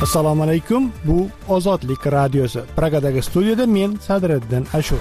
Assalomu alaykum. Bu Ozodlik radiosi. Pragadagi studiyada men Sadriddin Ashur.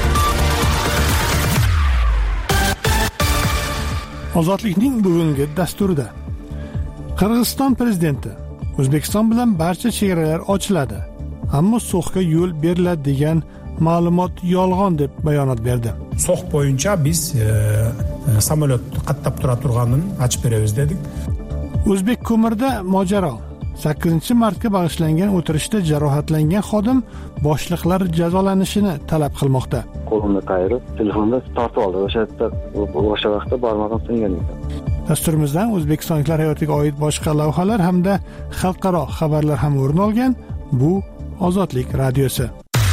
Ozodlikning bugungi dasturida Qirg'iziston prezidenti O'zbekiston bilan barcha chegaralar ochiladi, ammo so'xga yo'l beriladi degan ma'lumot yolg'on deb bayonot berdi. So'x bo'yicha biz samolyot qatnab turganini ochib beramiz dedik. O'zbek ko'mirda mojaro. 8-martga bag'ishlangan o'tirishda jarohatlangan xodim boshliqlar jazolanishini talab qilmoqda. Qo'limni qayirib, telefonda tortib oldi. O'sha vaqtda barmog'im singan edi. Dasturimizdan o'zbekistonliklar hayotiga oid boshqa lavhalar hamda xalqaro xabarlar ham o'rin olgan. Bu Ozodlik radiosi.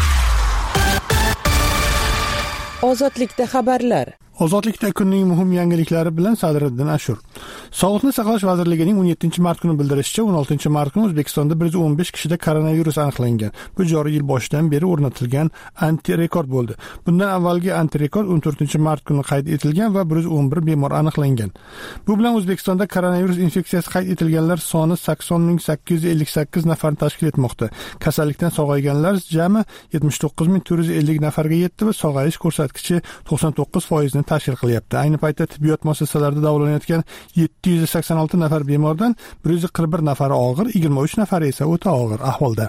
Ozodlikda xabarlar. Ozodlikda kunning muhim yangiliklari bilan Sadriddin Ashur. Sog'liqni saqlash vazirligining 17-mart kuni bildirishicha, 16-mart kuni O'zbekistonda 115 kishida koronavirus aniqlangan. Bu joriy yil boshidan beri o'rnatilgan anti-rekord bo'ldi. Bundan avvalgi anti-rekord 14-mart kuni qayd etilgan va 111 bemor aniqlangan. Bu bilan O'zbekistonda koronavirus infeksiyasi qayd etilganlar soni 80.858 nafarni tashkil etmoqda. Kasallikdan sog'ayganlar jami 79.450 nafarga yetdi va sog'ayish ko'rsatkichi 99% ni tashkil qilyapti. Ayni paytda tibbiyot muassasalarida davolanayotgan 786 nafar bemordan 141 nafari og'ir, 23 nafari esa o'ta og'ir ahvolda.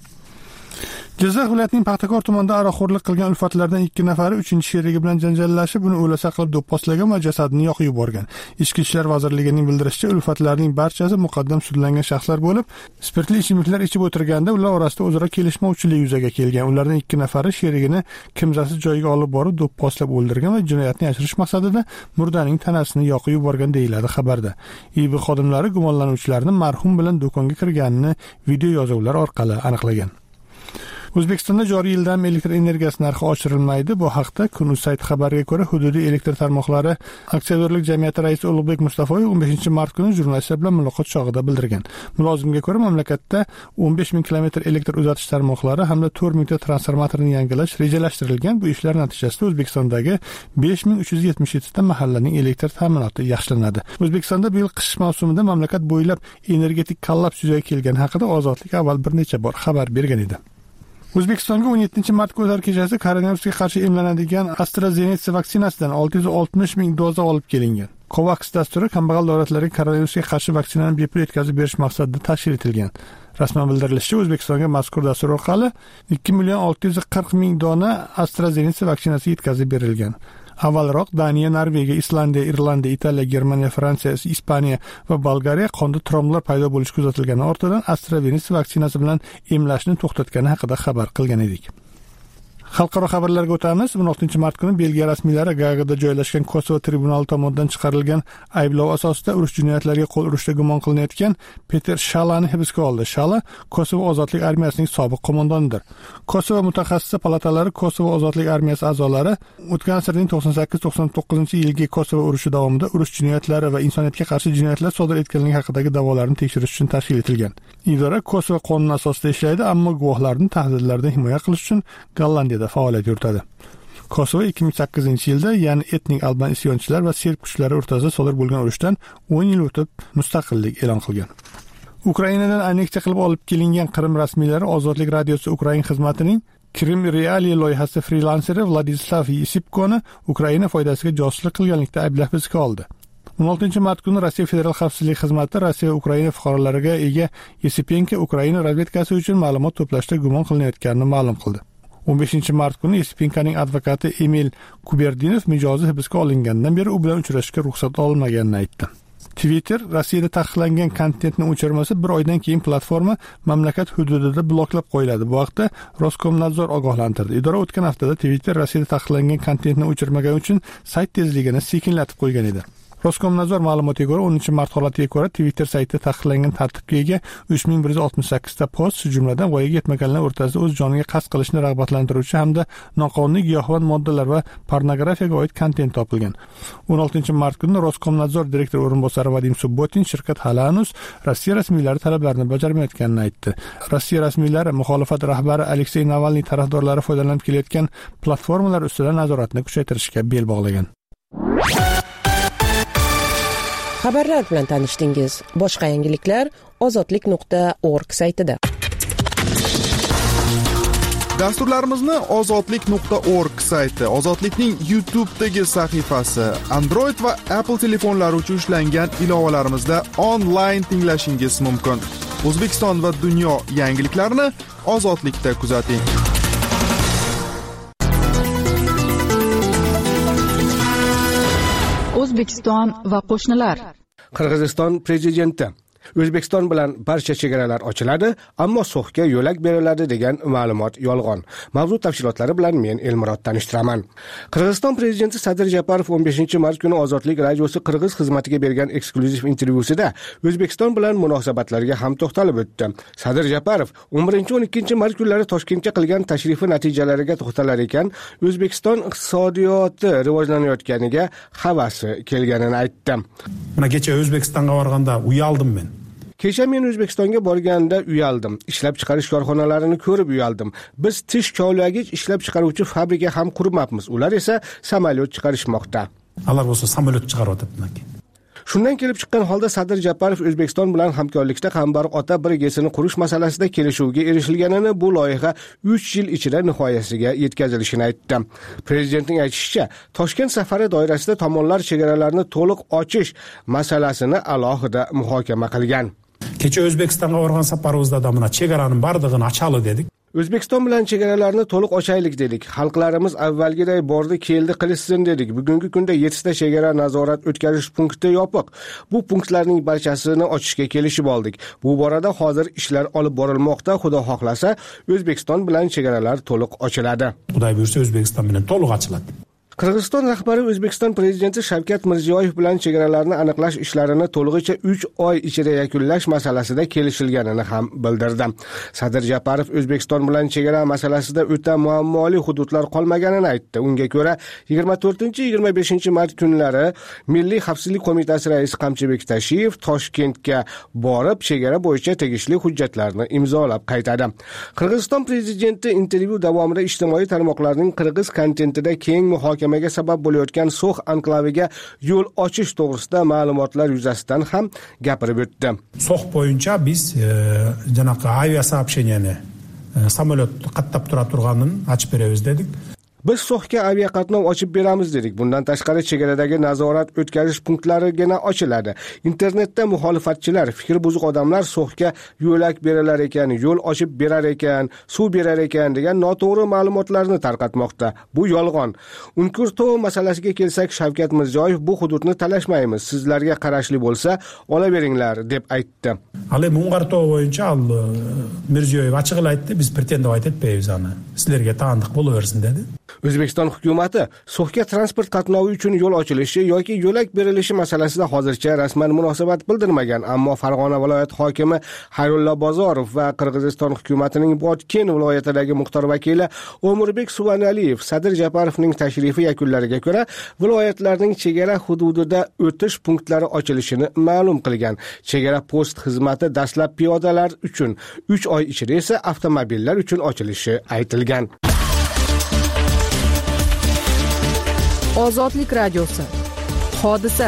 Jizzax viloyatining Paxtakor tumanida aroqxo'rlik qilgan ulfatlardan 2 nafari 3-sherigi bilan janjallashib, uni o'lasa qilib do'pposlagan va jasadini yoqib yuborgan. Ichki ishlar vazirligining bildirishicha, ulfatlarning barchasi muqaddam sudlangan shaxslar bo'lib, spirtli ichimliklar ichib o'tirganda ular orasida o'zaro kelishmovchilik yuzaga kelgan. Ulardan 2 nafari sherigini kimsasiz joyga olib borib do'pposlab o'ldirgan va jinoyatni yashirish maqsadida murdaning tanasini yoqib yuborgan deyiladi xabarda. IB xodimlari gumonlanuvchilarning marhum bilan do'konga kirganini video yozuvlar orqali aniqlagan. O'zbekistonda joriy yildan elektr energiyasi narxi oshirilmaydi. Bu haqda Kun.uz sayti xabariga ko'ra, hududiy elektr tarmoqlari aksiyadorlik jamiyati raisi Ulug'bek Mustafoyev 15-mart kuni jurnalistlar bilan muloqot chog'ida bildirgan. Mulozimga ko'ra, mamlakatda 15,000 kilometr elektr uzatish tarmoqlari hamda 4,000 ta transformatorni yangilash rejalashtirilgan. Bu ishlar natijasida O'zbekistondagi 5,377 ta mahallaning elektr ta'minoti yaxshilanadi. O'zbekistonda bu yil qish mavsumida mamlakat bo'ylab energetik kollaps yuzaga kelgani haqida Ozodlik avval bir necha bor xabar bergan edi. O'zbekistonga 17-mart o'tar kechasi koronavirusga qarshi emlanadigan AstraZeneca vaksinasidan 660,000 doza olib kelingan. COVAX dasturi kambag'al davlatlarga koronavirusga qarshi vaksinani bepul yetkazib berish maqsadida tashkil etilgan. Rasman bildirilishicha, O'zbekistonga mazkur dastur orqali 2,640,000 dona AstraZeneca vaksinasi yetkazib berilgan. Avvalroq Daniya, Norvegiya, Islandiya, Irlandiya, Italiya, Germaniya, Fransiya, Ispaniya va Bolgariya qonda tromblar paydo bo'lishi kuzatilgani ortidan AstraZeneca vaksinasi bilan emlashni to'xtatgani haqida xabar qilgan edik. Xalqaro xabarlarga o'tamiz. 16-mart kuni Belgiya rasmiylari Gaagada joylashgan Kosovo tribunali tomonidan chiqarilgan ayblov asosida urush jinoyatlariga qo'l urishda gumon qilinayotgan Peter Shalani hibsga oldi. Shala Kosovo ozodlik armiyasining sobiq qo'mondonidir. Kosovo mutaxassis palatalari Kosovo ozodlik armiyasi a'zolari o'tgan asrning 98-99-yilgi Kosovo urushi davomida urush jinoyatlari va insoniyatga qarshi jinoyatlar sodir etganligi haqidagi da'volarni tekshirish uchun tashkil etilgan. Idora Kosovo qonuni asosida ishlaydi, ammo guvohlarning tahdidlaridan himoya qilish uchun Gollandiyada faoliyat yuritadi. Kosovo 2008-yilda, ya'ni etnik alban isyonchilar va serb kuchlari o'rtasida sodir bo'lgan urushdan 10 yil o'tib mustaqillik e'lon qilgan. Ukrainadan anneksiya qilib olib kelingan Qrim rasmiylari Ozodlik radiosi Ukraina xizmatining Krim Reali loyihasi frilanseri Vladislav Yesipkoni Ukraina foydasiga josuslik qilganlikda ayblab hibsga oldi. 16-mart kuni Rossiya Federal xavfsizlik xizmati Rossiya va Ukraina fuqarolariga ega Yesipenko Ukraina razvedkasi uchun ma'lumot to'plashda gumon qilinayotganini ma'lum qildi. 15-mart kuni Yesipenkoning advokati Emil Kuberdinov mijozi hibsga olingandan beri u bilan uchrashishga ruxsat olmaganini aytdi. Twitter Rossiyada taqiqlangan kontentni o'chirmasa, bir oydan keyin platforma mamlakat hududida bloklab qo'yiladi. Bu haqda Roskomnadzor ogohlantirdi. Idora o'tgan haftada Twitter Rossiyada taqiqlangan kontentni o'chirmagani uchun sayt tezligini sekinlatib qo'ygan edi. Roskomnadzor ma'lumotiga ko'ra, 10-mart holatiga ko'ra Twitter saytida taqiqlangan tartibga ega 3168 ta post, shu jumladan voyaga yetmaganlar o'rtasida o'z joniga qasd qilishni rag'batlantiruvchi hamda noqonuniy giyohvand moddalar va pornografiyaga oid kontent topilgan. 16-mart kuni Roskomnadzor direktor o'rinbosari Vadim Subbotin shirkat hali hanuz Rossiya rasmiylari talablarini bajarmayotganini aytdi. Rossiya rasmiylari muxolifat rahbari Aleksey Navalniy tarafdorlari foydalanib kelayotgan platformalar ustidan nazoratni kuchaytirishga bel bog'lagan. Xabarlar bilan tanishdingiz. Boshqa yangiliklar ozodlik.org saytida. Dasturlarimizni ozodlik.org sayti, Ozodlikning YouTube'dagi sahifasi, Android va Apple telefonlari uchun ishlangan ilovalarimizda onlayn tinglashingiz mumkin. O'zbekiston va dunyo yangiliklarini Ozodlikda kuzating. O'zbekiston va qo'shnilar. Qirg'iziston prezidenti: O'zbekiston bilan barcha chegaralar ochiladi, ammo So'xga yo'lak beriladi degan ma'lumot yolg'on. Mavzu tafsilotlari bilan men Elmurod tanishtiraman. Qirg'iziston prezidenti Sadir Japarov 15-mart kuni Ozodlik radiosi Qirg'iz xizmatiga bergan eksklyuziv intervyusida O'zbekiston bilan munosabatlarga ham to'xtalib o'tdi. Sadir Japarov 11-12-mart kunlari Toshkentga qilgan tashrifi natijalariga to'xtalar ekan, O'zbekiston iqtisodiyoti rivojlanayotganiga havasi kelganini aytdi. Mana kecha O'zbekistonga borganda uyaldim men. Kecha men O'zbekistonga borganda uyaldim. Ishlab chiqarish korxonalarini ko'rib uyaldim. Biz tish kovlagich ishlab chiqaruvchi fabrika ham qurmabmiz. Ular esa samolyot chiqarishmoqda. Ular bo'lsa samolyot chiqaryapti. Shundan kelib chiqqan holda Sadir Japarov O'zbekiston bilan hamkorlikda Qambarq ota brigadasini qurish masalasida kelishuvga erishilganini, bu loyiha 3 yil ichida nihoyasiga yetkazilishini aytdi. Prezidentning aytishicha, Toshkent safari doirasida tomonlar chegaralarni to'liq ochish masalasini alohida muhokama qilgan. Kecha O'zbekistonga borgan safarimizda mana chegaraning bardig'ini ochali dedik. O'zbekiston bilan chegaralarni to'liq ochaylik dedik. Xalqlarimiz avvalgiday bordi, keldi qilishsin dedik. Bugungi kunda 7 ta chegara nazorat o'tkazish punkti yopiq. Bu punktlarning barchasini ochishga kelishib oldik. Bu borada hozir ishlar olib borilmoqda. Xudo xohlasa, O'zbekiston bilan chegaralar to'liq ochiladi. Xudo buyursa, O'zbekiston bilan to'liq ochiladi. Qirg'iziston rahbari O'zbekiston prezidenti Shavkat Mirziyoyev bilan chegaralarni aniqlash ishlarini to'lig'icha 3 oy ichida yakunlash masalasida kelishilganini ham bildirdi. Sadir Japarov O'zbekiston bilan chegara masalasida o'ta muammoli hududlar qolmaganini aytdi. Unga ko'ra 24-25 mart kunlari Milliy xavfsizlik qo'mitasi raisi Qamchibek Tashiyev Toshkentga borib, chegara bo'yicha tegishli hujjatlarni imzolab qaytadi. Qirg'iziston prezidenti intervyu davomida ijtimoiy tarmoqlarning qirg'iz kontentida keng muhokamaga sabab bo'layotgan So'x anklaviga yo'l ochish to'g'risida ma'lumotlar yuzasidan ham gapirib o'tdi. So'x bo'yicha biz janaqa aviasoобщениeni samolyot qatnab turganini ochib beramiz dedik. Biz So'xga aviaqatnov ochib beramiz dedik. Bundan tashqari chegaradagi nazorat o'tkazish punktlarigina ochiladi. Internetda muxolifatchilar, fikr buzuq odamlar So'xga yo'lak berilar ekan, yo'l ochib berar ekan, suv berar ekan degan noto'g'ri ma'lumotlarni tarqatmoqda. Bu yolg'on. Unkurtov masalasiga kelsak, Shavkat Mirziyoyev bu hududni talashmaymiz. Sizlarga qarashli bo'lsa, olaveringlar deb aytdi. Hali Unkurtov bo'yicha Mirziyoyev ochiqla aytdi, biz pretendovat etmaymiz ani. Sizlarga taniq bo'laversin dedi. O'zbekiston hukumatı So'xga transport qatnovi uchun yo'l ochilishi yoki yo'lak berilishi masalasida hozircha rasman munosabat bildirmagan, ammo Farg'ona viloyati hokimi Xayrullo Bozorov va Qirg'iziston hukumatining Botken viloyatidagi muxtor vakili O'murbek Suvanaliyev Sadir Japarovning tashrifi yakunlariga ko'ra viloyatlarning chegara hududida o'tish punktlari ochilishini ma'lum qilgan. Chegara post xizmati dastlab piyodalar uchun, 3 oy ichida esa avtomobillar uchun ochilishi aytilgan. Ozodlik radiosi. Hodisa.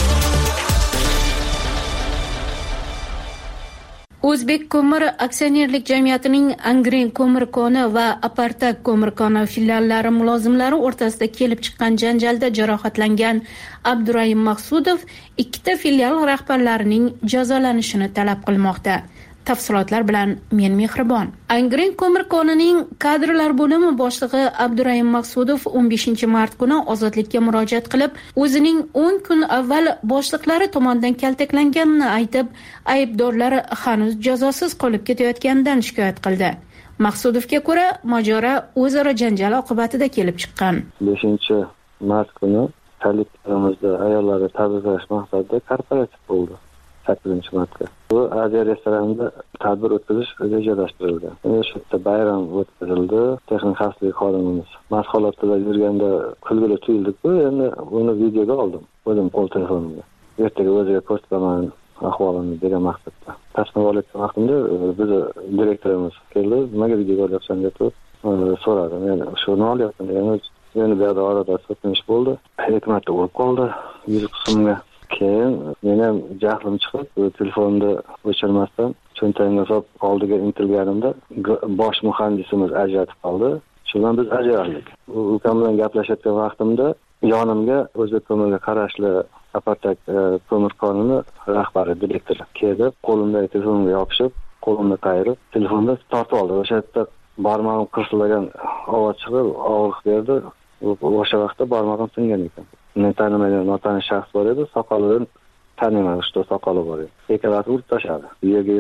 O'zbek ko'mir aksionerlik jamiyatining Angren ko'mir koni va Apartak ko'mir koni filiallari mulozimlari o'rtasida kelib chiqqan janjalda jarohatlangan Abdurayim Maqsudov 2 filial rahbarlarining jazolanishini talab qilmoqda. Tafsilotlar bilan men Mehribon. Angren ko'mir konining kadrlar bo'limi boshlig'i Abdurayim Maqsudov 15-mart kuni Ozodlikka murojaat qilib, o'zining 10 kun avval boshliqlari tomonidan kaltaklanganini aytib, aybdorlar hanuz jazosiz qolib ketayotganidan shikoyat qildi. Maqsudovga ko'ra, mojaro o'zaro janjal oqibatida kelib chiqqan. 5-mart kuni kollektivimizda ayollarni tabriklash maqsadida korporativ bo'ldi. 8-martda. Bu Aziya restoranida tadbir o'tkazish rejalashtirilgan. Shu yerda bayram o'tkazildi. Texnik xavfsizlik xodimimiz mast holatda yurganda kulgili tuyuldik-ku, endi uni videoga oldim. O'zim qo'l telefonimda. Ertaga o'ziga ko'rsataman ahvolini degan maqsadda. Tasnif olayotgan vaqtimda biz direktorimiz keldi. Nimaga videoga olyapsan deb so'radi. Men shuni olyapman degan. Endi bu yerda orada so'kinish bo'ldi. Hikmatda o'lib qoldi 100 qismga. Keyin men ham jahlim chiqib, telefonni o'chirmasdan cho'ntagimga solib oldiga intilganimda bosh muhandisimiz ajratib qoldi. Shundan biz ajraldik. Ukam bilan gaplashayotgan vaqtimda yonimga O'zbek ko'mirga qarashli Apartak ko'mir konini rahbari, direktori keldi, qo'limdagi telefonga yopishib, qo'limni qayirib, telefonni tortib oldi. O'sha yerda barmog'im qirsillagan ovoz chiqib, og'riq berdi. O'sha vaqtda barmog'im singan ekan. Men tanimagan notanish shaxs bor edi, soqolidan taniman, shu soqoli bor edi. Ikkalasi urib tashladi. Yerga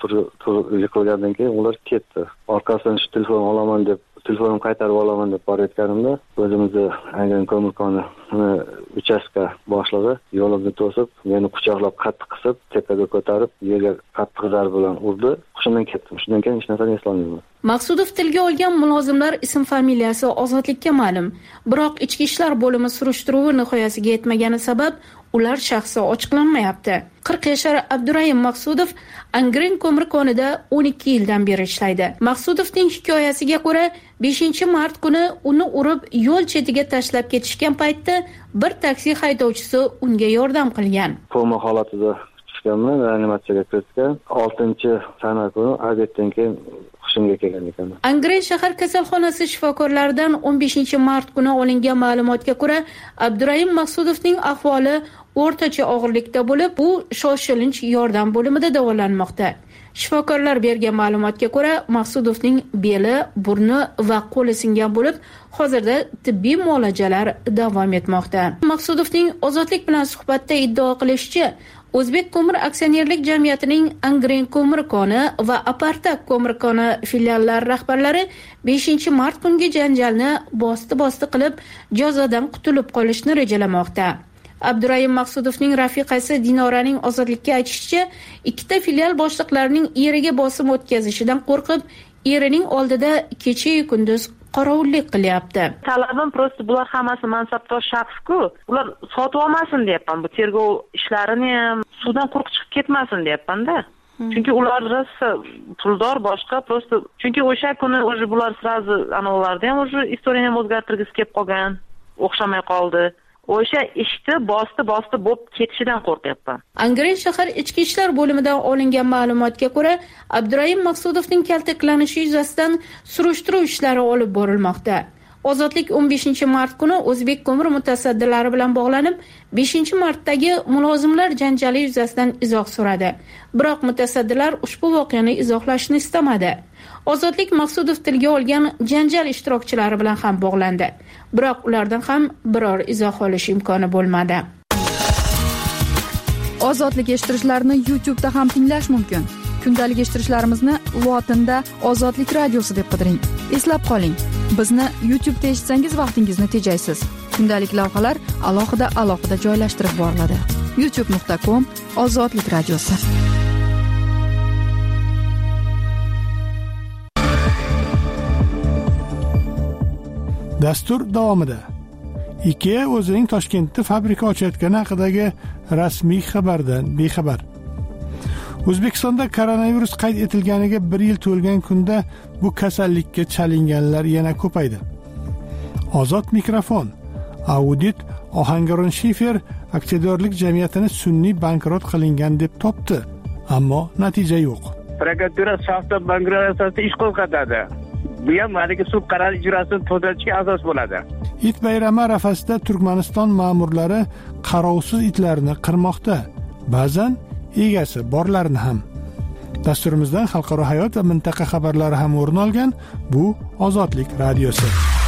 yiqilgandan keyin ular ketdi. Orqasidan shu telefon olaman deb, telefonimni qaytarib olaman deb borayotganimda, o'zimizni Angren ko'mir koni uchastka boshlig'i yo'limni to'sib, meni quchoqlab qattiq qisib, tepaga ko'tarib, yerga qattiq zarba bilan urdi. Hushimdan ketdim. Shundan keyin hech narsani eslolmayman. Maqsudov tilga olgan mulozimlar ism familiyasi ozodlikka ma'lum. Biroq ichki ishlar bo'limi surishtiruvi nihoyasiga yetmagani sabab ular shaxsi ochiqlanmayapti. 40 yashar Abdurayim Maqsudov Angren ko'mir konida 12 yildan beri ishlaydi. Maqsudovning hikoyasiga ko'ra, 5-mart kuni uni urib yo'l chetiga tashlab ketishgan paytda bir taksi haydovchisi unga yordam qilgan. Koma holatida tushganman, reanimatsiyaga kiritgan. 6-sana kuni obeddan keyin hushimga kelgan ekan. Angren shahar kasalxonasi shifokorlaridan 15-mart kuni olingan ma'lumotga ko'ra, Abdurayim Maqsudovning ahvoli o'rtacha og'irlikda bo'lib, u shoshilinch yordam bo'limida davolanmoqda. Shifokorlar bergan ma'lumotga ko'ra, Maqsudovning beli, burni va qo'li singan bo'lib, hozirda tibbiy muolajalar davom etmoqda. Maqsudovning ozodlik bilan suhbatda iddao qilishicha, O'zbek ko'mir aksionerlik jamiyatining Angren ko'mir koni va Apartak ko'mir koni filiallari rahbarlari 5-mart kungi janjalni bosti qilib, jazodan qutulib qolishni rejalamoqda. Abdurayim Maqsudovning rafiqasi Dinoraning ozodlikka aytishicha, ikkita filial boshliqlarining eriga bosim o'tkazishidan qo'rqib, erining oldida kecha-yu kunduz qorovullik qilyapti. Talabim prosta bular hammasi mansabdor shaxs-ku, ular sotib olmasin deyapman. Bu tergov ishlarini ham suvdan quruq chiqib ketmasin deyapman-da. Chunki ular rosa puldor boshqa prosta. Chunki o'sha kuni o'zi bular srazi anolarida ham o'zi istoriyani ham o'zgartirgisi kelib qolgan, o'xshamay qoldi. O'sha ishni bosti bo'lib ketishidan qo'rqyapman. Angren shahar ichki ishlar bo'limidan olingan ma'lumotga ko'ra, Abdurayim Maqsudovning kaltaklanishi yuzasidan surishtiruv ishlari olib borilmoqda. Ozodlik 15-mart kuni O'zbek ko'mir mutasaddilari bilan bog'lanib, 5-martdagi mulozimlar janjali yuzasidan izoh so'radi. Biroq mutasaddilar ushbu voqeani izohlashni istamadi. Ozodlik Maqsudov tilga olgan janjal ishtirokchilari bilan ham bog'landi. Biroq ulardan ham biror izoh olish imkoni bo'lmadi. Ozodlik eshittirishlarni YouTube'da ham tinglash mumkin. Kundalik eshittirishlarimizni lotinda Ozodlik radiosi deb qidiring. Eslab qoling, bizni YouTube'da eshitsangiz vaqtingizni tejaysiz. Kundalik lavhalar alohida joylashtirib boriladi. youtube.com/Ozodlik radiosi. Dastur davomida IKEA o'zining Toshkentda fabrika ochayotgani haqidagi rasmiy xabardan bexabar. O'zbekistonda koronavirus qayd etilganiga 1 yil to'lgan kunda bu kasallikka chalinganlar yana ko'paydi. Ozod mikrofon. Audit Ohangaron Shifer aktyorlik jamiyatini sun'iy bankrot qilingan deb topdi, ammo natija yo'q. Prokuratura soxta bankrot asosida ish qo'zg'atadi. Bu ham malika sud qarori ijrosini to'xtatishga asos bo'ladi. It bayrami arafasida Turkmaniston ma'murlari qarovsiz itlarni qirmoqda. Ba'zan egasi borlarni ham. Dasturimizdan xalqaro hayot va mintaqa xabarlari ham o'rin olgan. Bu Ozodlik radiosi.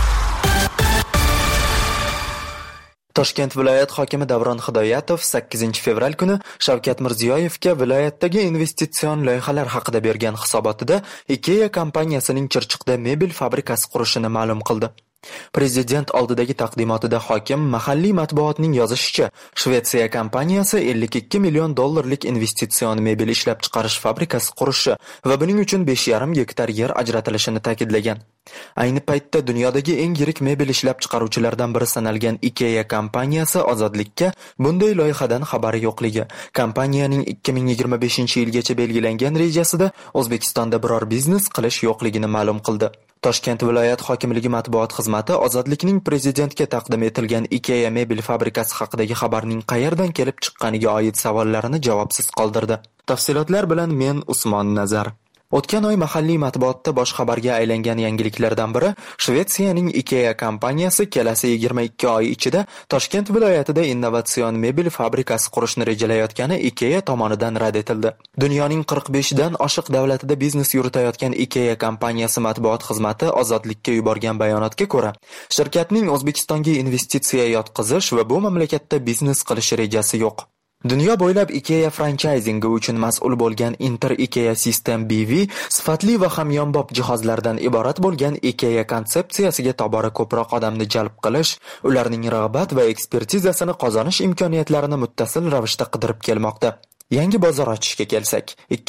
Toshkent viloyat hokimi Davron Hidoyatov 8-fevral kuni Shavkat Mirziyoyevga viloyatdagi investitsion loyihalar haqida bergan hisobotida IKEA kompaniyasining Chirchiqda mebel fabrikasi qurishini ma'lum qildi. Prezident oldidagi taqdimotida hokim mahalliy matbuotning yozishicha, Shvetsiya kompaniyasi 52 million dollarlik investitsion mebel ishlab chiqarish fabrikasi qurishi va buning uchun 5,5 gektar yer ajratilishini ta'kidlagan. Ayni paytda dunyodagi eng yirik mebel ishlab chiqaruvchilardan biri sanalgan IKEA kompaniyasi Ozodlikka bunday loyihadan xabari yo'qligi, kompaniyaning 2025-yilgacha belgilangan rejasida O'zbekistonda biror biznes qilish yo'qligini ma'lum qildi. Toshkent viloyat hokimligi matbuot xizmati Ozodlikning prezidentga taqdim etilgan IKEA mebel fabrikasi haqidagi xabarning qayerdan kelib chiqqaniga oid savollarini javobsiz qoldirdi. Tafsilotlar bilan men Usmon Nazar. O'tgan oy mahalliy matbuotda bosh xabarga aylangan yangiliklardan biri Shvetsiyaning IKEA kompaniyasi kelasi 22 oy ichida Toshkent viloyatida innovatsion mebel fabrikasi qurishni rejalayotgani IKEA tomonidan rad etildi. Dunyoning 45 dan oshiq davlatida biznes yuritayotgan IKEA kompaniyasi matbuot xizmati Ozodlikka yuborgan bayonotga ko'ra, shirkatning O'zbekistonga investitsiya yotqizish va bu mamlakatda biznes qilish rejasi yo'q. Dunyo bo'ylab IKEA franchisingi uchun mas'ul bo'lgan Inter IKEA System BV sifatli va hamyonbop jihozlardan iborat bo'lgan IKEA konsepsiyasiga tobora ko'proq odamni jalb qilish, ularning rag'bat va ekspertizasini qozonish imkoniyatlarini muttasil ravishda qidirib kelmoqda. Yangi bozor ochishga kelsak,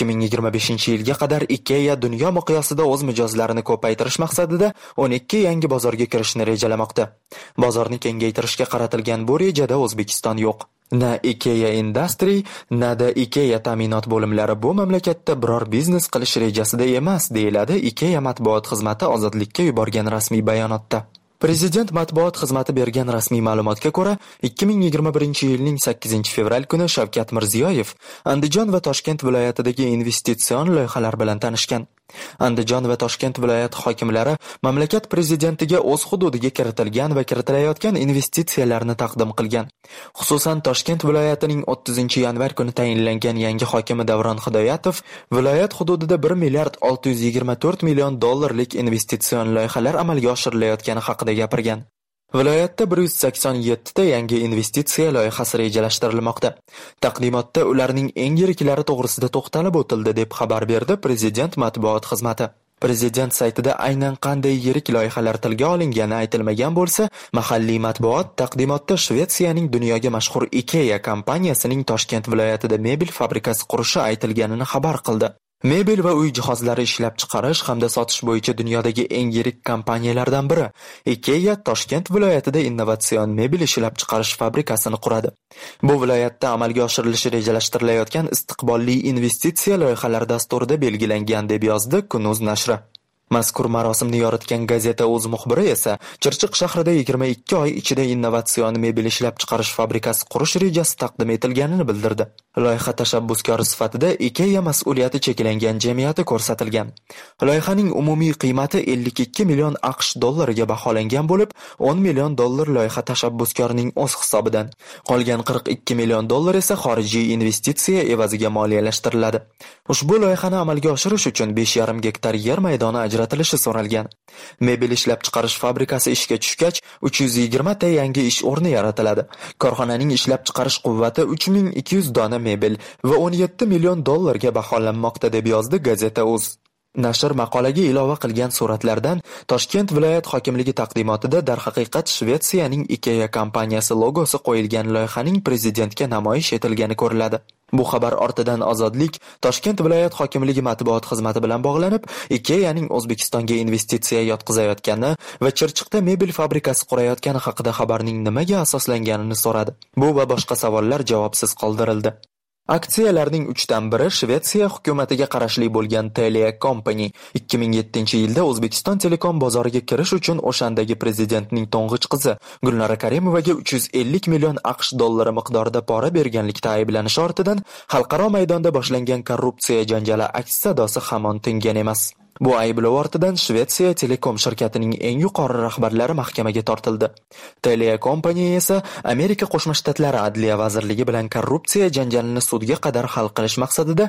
2025-yilga qadar IKEA dunyo miqyosida o'z mijozlarini ko'paytirish maqsadida 12 yangi bozorga kirishni rejalamoqda. Bozorni kengaytirishga qaratilgan bu rejada O'zbekiston yo'q. Na IKEA Industry, na-da IKEA ta'minot bo'limlari bu mamlakatda biror biznes qilish rejasida emas, deyiladi IKEA matbuot xizmati Ozodlikka yuborgan rasmiy bayonotda. Prezident matbuot xizmati bergan rasmiy ma'lumotga ko'ra, 2021-yilning 8-fevral kuni Shavkat Mirziyoyev Andijon va Toshkent viloyatidagi investitsion loyihalar bilan tanishgan. Andijon va Toshkent viloyat hokimlari mamlakat prezidentiga o'z hududiga kiritilgan va kiritilayotgan investitsiyalarni taqdim qilgan. Xususan, Toshkent viloyatining 30-yanvar kuni tayinlangan yangi hokimi Davron Hidoyatov viloyat hududida 1 milliard 624 million dollarlik investitsion loyihalar amalga oshirilayotgani haqida gapirgan. Viloyatda 187 ta yangi investitsiya loyihasi rejalashtirilmoqda. Taqdimotda ularning eng yiriklari to'g'risida to'xtalib o'tildi, deb xabar berdi Prezident matbuot xizmati. Prezident saytida aynan qanday yirik loyihalar tilga olingani aytilmagan bo'lsa, mahalliy matbuot taqdimotda Shvetsiyaning dunyoga mashhur IKEA kompaniyasining Toshkent viloyatida mebel fabrikasi qurishi aytilganini xabar qildi. Mebel va uy jihozlari ishlab chiqarish hamda sotish bo'yicha dunyodagi eng yirik kompaniyalardan biri IKEA Toshkent viloyatida innovatsion mebel ishlab chiqarish fabrikasini quradi. Bu viloyatda amalga oshirilishi rejalashtirilayotgan istiqbolli investitsiya loyihalari dasturida belgilangan, deb yozdi Kunuz nashri. Mazkur marosimni yoritgan gazeta o'z muxbiri esa Chirchiq shahrida 22 oy ichida innovatsion mebel ishlab chiqarish fabrikasi qurish rejasi taqdim etilganini bildirdi. Loyiha tashabbuskori sifatida IKEA mas'uliyati cheklangan jamiyati ko'rsatilgan. Loyihaning umumiy qiymati 52 million AQSh dollariga baholangan bo'lib, 10 million dollar loyiha tashabbuskorining o'z hisobidan, qolgan 42 million dollar esa xorijiy investitsiya evaziga moliyalashtiriladi. Ushbu loyihani amalga oshirish uchun 5,5 gektar yer maydoni ajratilishi so'ralgan. Mebel ishlab chiqarish fabrikasi ishga tushgach, 320 ta yangi ish o'rni yaratiladi. Korxonaning ishlab chiqarish quvvati 3200 dona mebel va 17 million dollarga baholanmoqda, deb yozdi gazeta o'z. Nashr maqolaga ilova qilgan suratlardan Toshkent viloyat hokimligi taqdimotida darhaqiqat Shvetsiyaning IKEA kompaniyasi logosi qo'yilgan loyihaning prezidentga namoyish etilgani ko'riladi. Bu xabar ortidan Ozodlik Toshkent viloyat hokimligi matbuot xizmati bilan bog'lanib, IKEAning O'zbekistonga investitsiya yotqizayotgani va Chirchiqda mebel fabrikasi qurayotgani haqida xabarning nimaga asoslanganini so'radi. Bu va boshqa savollar javobsiz qoldirildi. Aksiyalarning 3dan biri Shvetsiya hukumatiga qarashli bo'lgan Telia Company 2007-yilda O'zbekiston telekom bozoriga kirish uchun o'shandagi prezidentning to'ng'ich qizi Gulnora Karimovaga 350 million AQSh dollari miqdorida pora berganlikda ayblanishi ortidan xalqaro maydonda boshlangan korrupsiya janjali aks sadosi hamon tingan emas. Bu ayblov ortidan Shvetsiya telekom shirkatining eng yuqori rahbarlari mahkamaga tortildi. Telia Company esa Amerika Qo'shma Shtatlari Adliya vazirligi bilan korrupsiya janjalini sudga qadar hal qilish maqsadida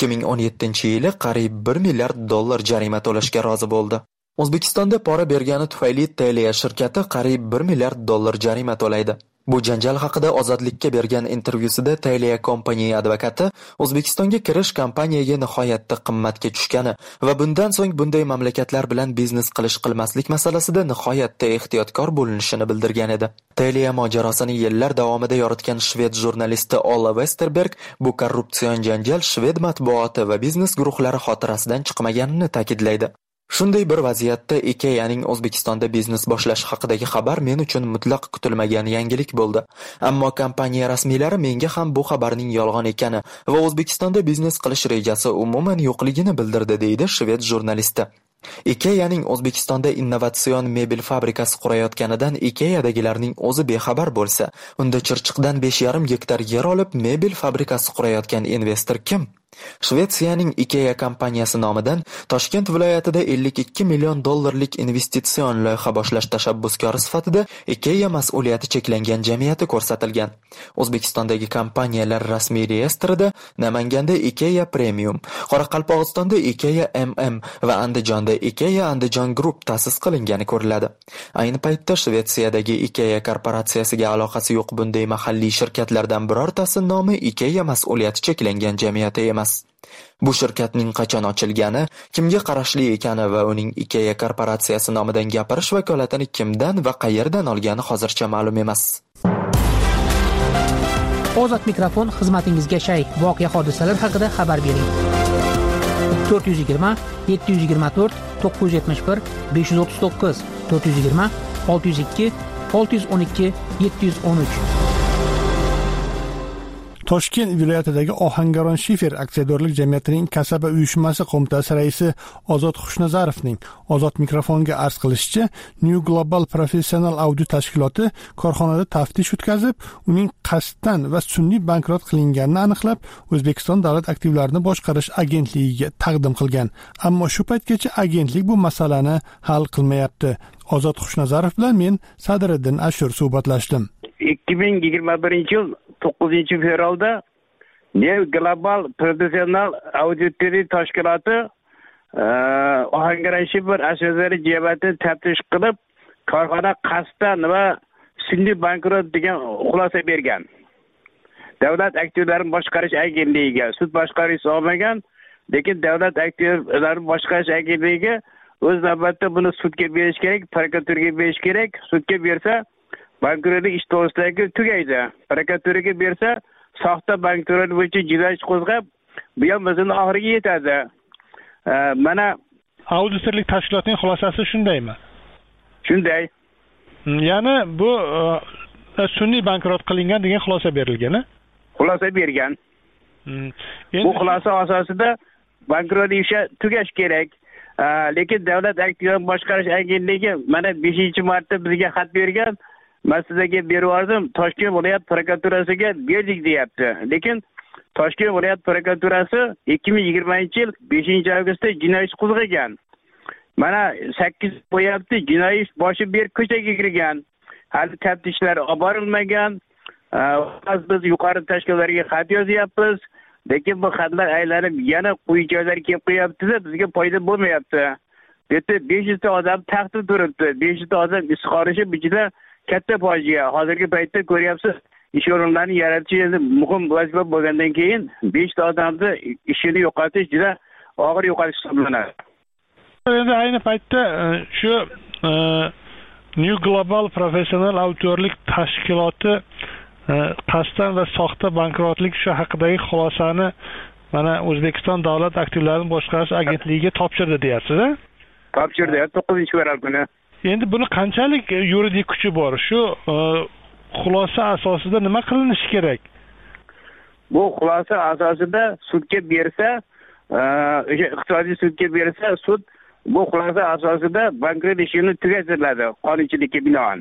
2017-yili qariyb 1 milliard dollar jarima to'lashga rozi bo'ldi. O'zbekistonda pora bergani tufayli Telia shirkati qariyb 1 milliard dollar jarima to'laydi. Bu janjal haqida Ozodlikka bergan intervyusida Telia Company advokati O'zbekistonga kirish kompaniyaga nihoyatda qimmatga tushgani va bundan so'ng bunday mamlakatlar bilan biznes qilmaslik masalasida nihoyatda ehtiyotkor bo'linishini bildirgan edi. Telia mojarosini yillar davomida yoritgan shved jurnalisti Ola Westerberg bu korrupsion janjal shved matbuoti va biznes guruhlari xotirasidan chiqmaganini ta'kidlaydi. Shunday bir vaziyatda IKEAning O'zbekistonda biznes boshlash haqidagi xabar men uchun mutlaq kutilmagan yangilik bo'ldi. Ammo kompaniya rasmiylari menga ham bu xabarning yolg'on ekani va O'zbekistonda biznes qilish rejasi umuman yo'qligini bildirdi, deydi shved jurnalisti. IKEAning O'zbekistonda innovatsion mebel fabrikasi qurayotganidan IKEAdagilarning o'zi bexabar bo'lsa, unda Chirchiqdan 5,5 gektar yer olib mebel fabrikasi qurayotgan investor kim? Shvetsiyaning IKEA kompaniyasi nomidan Toshkent viloyatida 52 million dollarlik investitsion loyiha boshlash tashabbuskori sifatida IKEA mas'uliyati cheklangan jamiyati ko'rsatilgan. O'zbekistondagi kompaniyalar rasmiy reyestrida Namanganda IKEA Premium, Qoraqalpog'istonda IKEA MM va Andijonda IKEA Andijon Group ta'sis qilingani ko'riladi. Ayni paytda Shvetsiyadagi IKEA korporatsiyasiga aloqasi yo'q bunday mahalliy shirkatlardan birortasi nomi IKEA mas'uliyati cheklangan jamiyati emas. Bu shirkatning qachon ochilgani, kimga qarashli ekani va uning IKEA korporatsiyasi nomidan gapirish vakolatini kimdan va qayerdan olgani hozircha ma'lum emas. Ozod mikrofon xizmatingizga shay. Voqea hodisalar haqida xabar bering. 420 724 971 539 420 602 612 713. Toshkent viloyatidagi Ohangaron Shifer aksiyadorlik jamiyatining kasaba uyushmasi qo'mitasi raisi Ozod Xushnazarovning Ozod mikrofonga arz qilishicha, New Global Professional Audio tashkiloti korxonada taftish o'tkazib, uning qasddan va sun'iy bankrot qilinganini aniqlab, O'zbekiston davlat aktivlarini boshqarish agentligiga taqdim qilgan. Ammo shu paytgacha agentlik bu masalani hal qilmayapti. Ozod Xushnazarov bilan men Sadriddin Ashur suhbatlashdim. 2021-yil 9-fevralda New Global Professional Auditoriy tashkiloti Ohangaron Shifer aksiyadorlik jamiyatini taftish qilib, korxona qasddan va sun'iy bankrot degan xulosa bergan. Davlat aktivlarini boshqarish agentligiga sud boshqarish olmagan, lekin davlat aktivlarini boshqarish agentligiga o'z navbatida buni sudga berish kerak, prokuraturaga berish kerak. Sudga bersa bankrotlik ish to'g'risidagi tugaydi. Prokuraturaga bersa soxta bankrot bo'yicha jinoiy ish qo'zg'ab, bu ham bizning oxiriga yetadi. Mana auditorlik tashkilotining xulosasi shundaymi? Shunday. Ya'ni bu sun'iy bankrot qilingan degan xulosa berilgan-a? Xulosa bergan. Bu xulosa asosida bankrot ishi tugash kerak. Lekin davlat aktivlarini boshqarish agentligi mana 5-marta bizga xat bergan. Men sizga berib yubordim, Toshkent viloyat prokuraturasiga berdik deyapti. Lekin Toshkent viloyat prokuraturasi 2020-yil 5-avgustda jinoiy ish qo'zg'agan. Mana 8 qo'yapti, jinoiy ish boshi ber ko'chaga kirgan. Hali taftishlar olib borilmagan. Biz yuqori tashkilotlarga xat yozyapmiz, lekin bu xatlar aylanib yana quyi joylarga kelib qo'yapti-da, bizga foyda bo'lmayapti. Bu yerda 500 ta odam taxtda turibdi. 500 ta odam ish qorishi bichida katta fojia. Hozirgi paytda ko'ryapsiz, ish o'rinlarini yaratish endi muhim vazifa bo'lgandan keyin 5 ta odamni ishini yo'qotish juda og'ir yo'qotish hisoblanadi. Endi ayni paytda shu New Global Professional Auditorlik tashkiloti qasddan va soxta bankrotlik shu haqidagi xulosani mana O'zbekiston davlat aktivlarini boshqarish agentligiga topshirdi deyapsiz-a? Topshirdi 9-fevral kuni. Endi buni qanchalik yuridik kuchi bor? Shu xulosa asosida nima qilinishi kerak? Bu xulosa asosida sudga bersa, o'sha iqtisodiy sudga bersa, sud bu xulosa asosida bankrot ishini tugatiladi qonunchilikka binoan.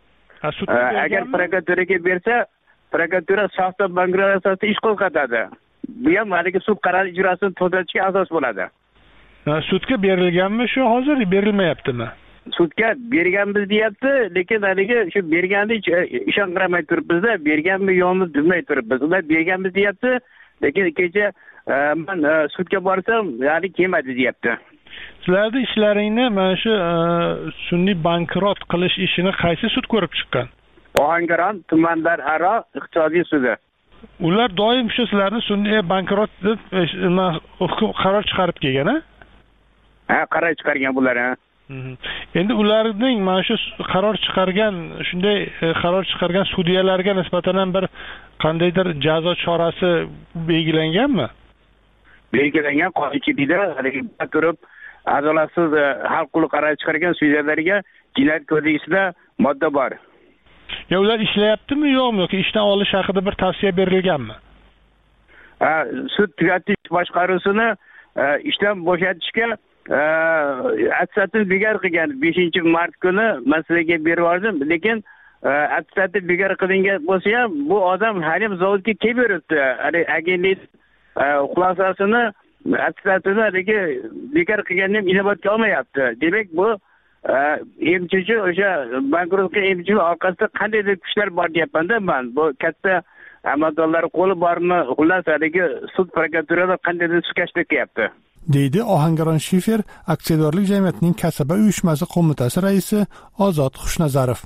Agar prokuraturaga bersa, prokuratura soxta bankrot asosida ish qo'zg'atadi. Bu ham haligi sud qarori ijrosini to'xtatishga asos bo'ladi. Sudga berilganmi shu hozir berilmayaptimi? Sudga berganmiz deyapti, lekin haligi shu berganni ishonqiramay turibmiz-da, berganmi yo'qmi bilmay turibmiz. Ular berganmiz deyapti, lekin kecha men sudga borsam, ya'ni kelmadi deyapti. Sizlarning ishlaringni mana shu sun'iy bankrot qilish ishini qaysi sud ko'rib chiqqan? Ohangaron tumanlararo iqtisodiy sudi. Ular doim shu sizlarni sun'iy bankrot deb qaror chiqarib kelgan-a? Ha, qaror chiqargan bular. Endi ularning mana shu qaror chiqargan, shunday qaror chiqargan sudyalarga nisbatan bir qandaydir jazo chorasi belgilanganmi? Belgilangan qonunchilikda haligi turib a'zolarsiz xalq quli qaror chiqargan sudyalarga jinoyat kodeksida modda bor. Ular ishlayaptimi yo'qmi yoki ishdan olish haqida bir tavsiya berilganmi? Sud tugatish boshqaruvsini ishdan bo'shatishga attestativ bekor qilgan 5-mart kuni men sizga berib yubordim, lekin attestativ bekor qilingan bo'lsa ham bu odam ham zavodga kelib yuribdi. Agentlik xulosasini attestativni bekor qilganini ham inobatga olmayapti. Demak bu emchichi o'sha bankrotga emchi orqasida qandaydir kuchlar bor deyapman-da men. Bu katta amaldorlar qo'li bormi? Xullas sud prokuraturada qandaydir sukashlik qilyapti. deydi Ohangaron Shifer aksiyadorlik jamiyatining kasaba uyushmasi qo'mitasi raisi Ozod Xushnazarov.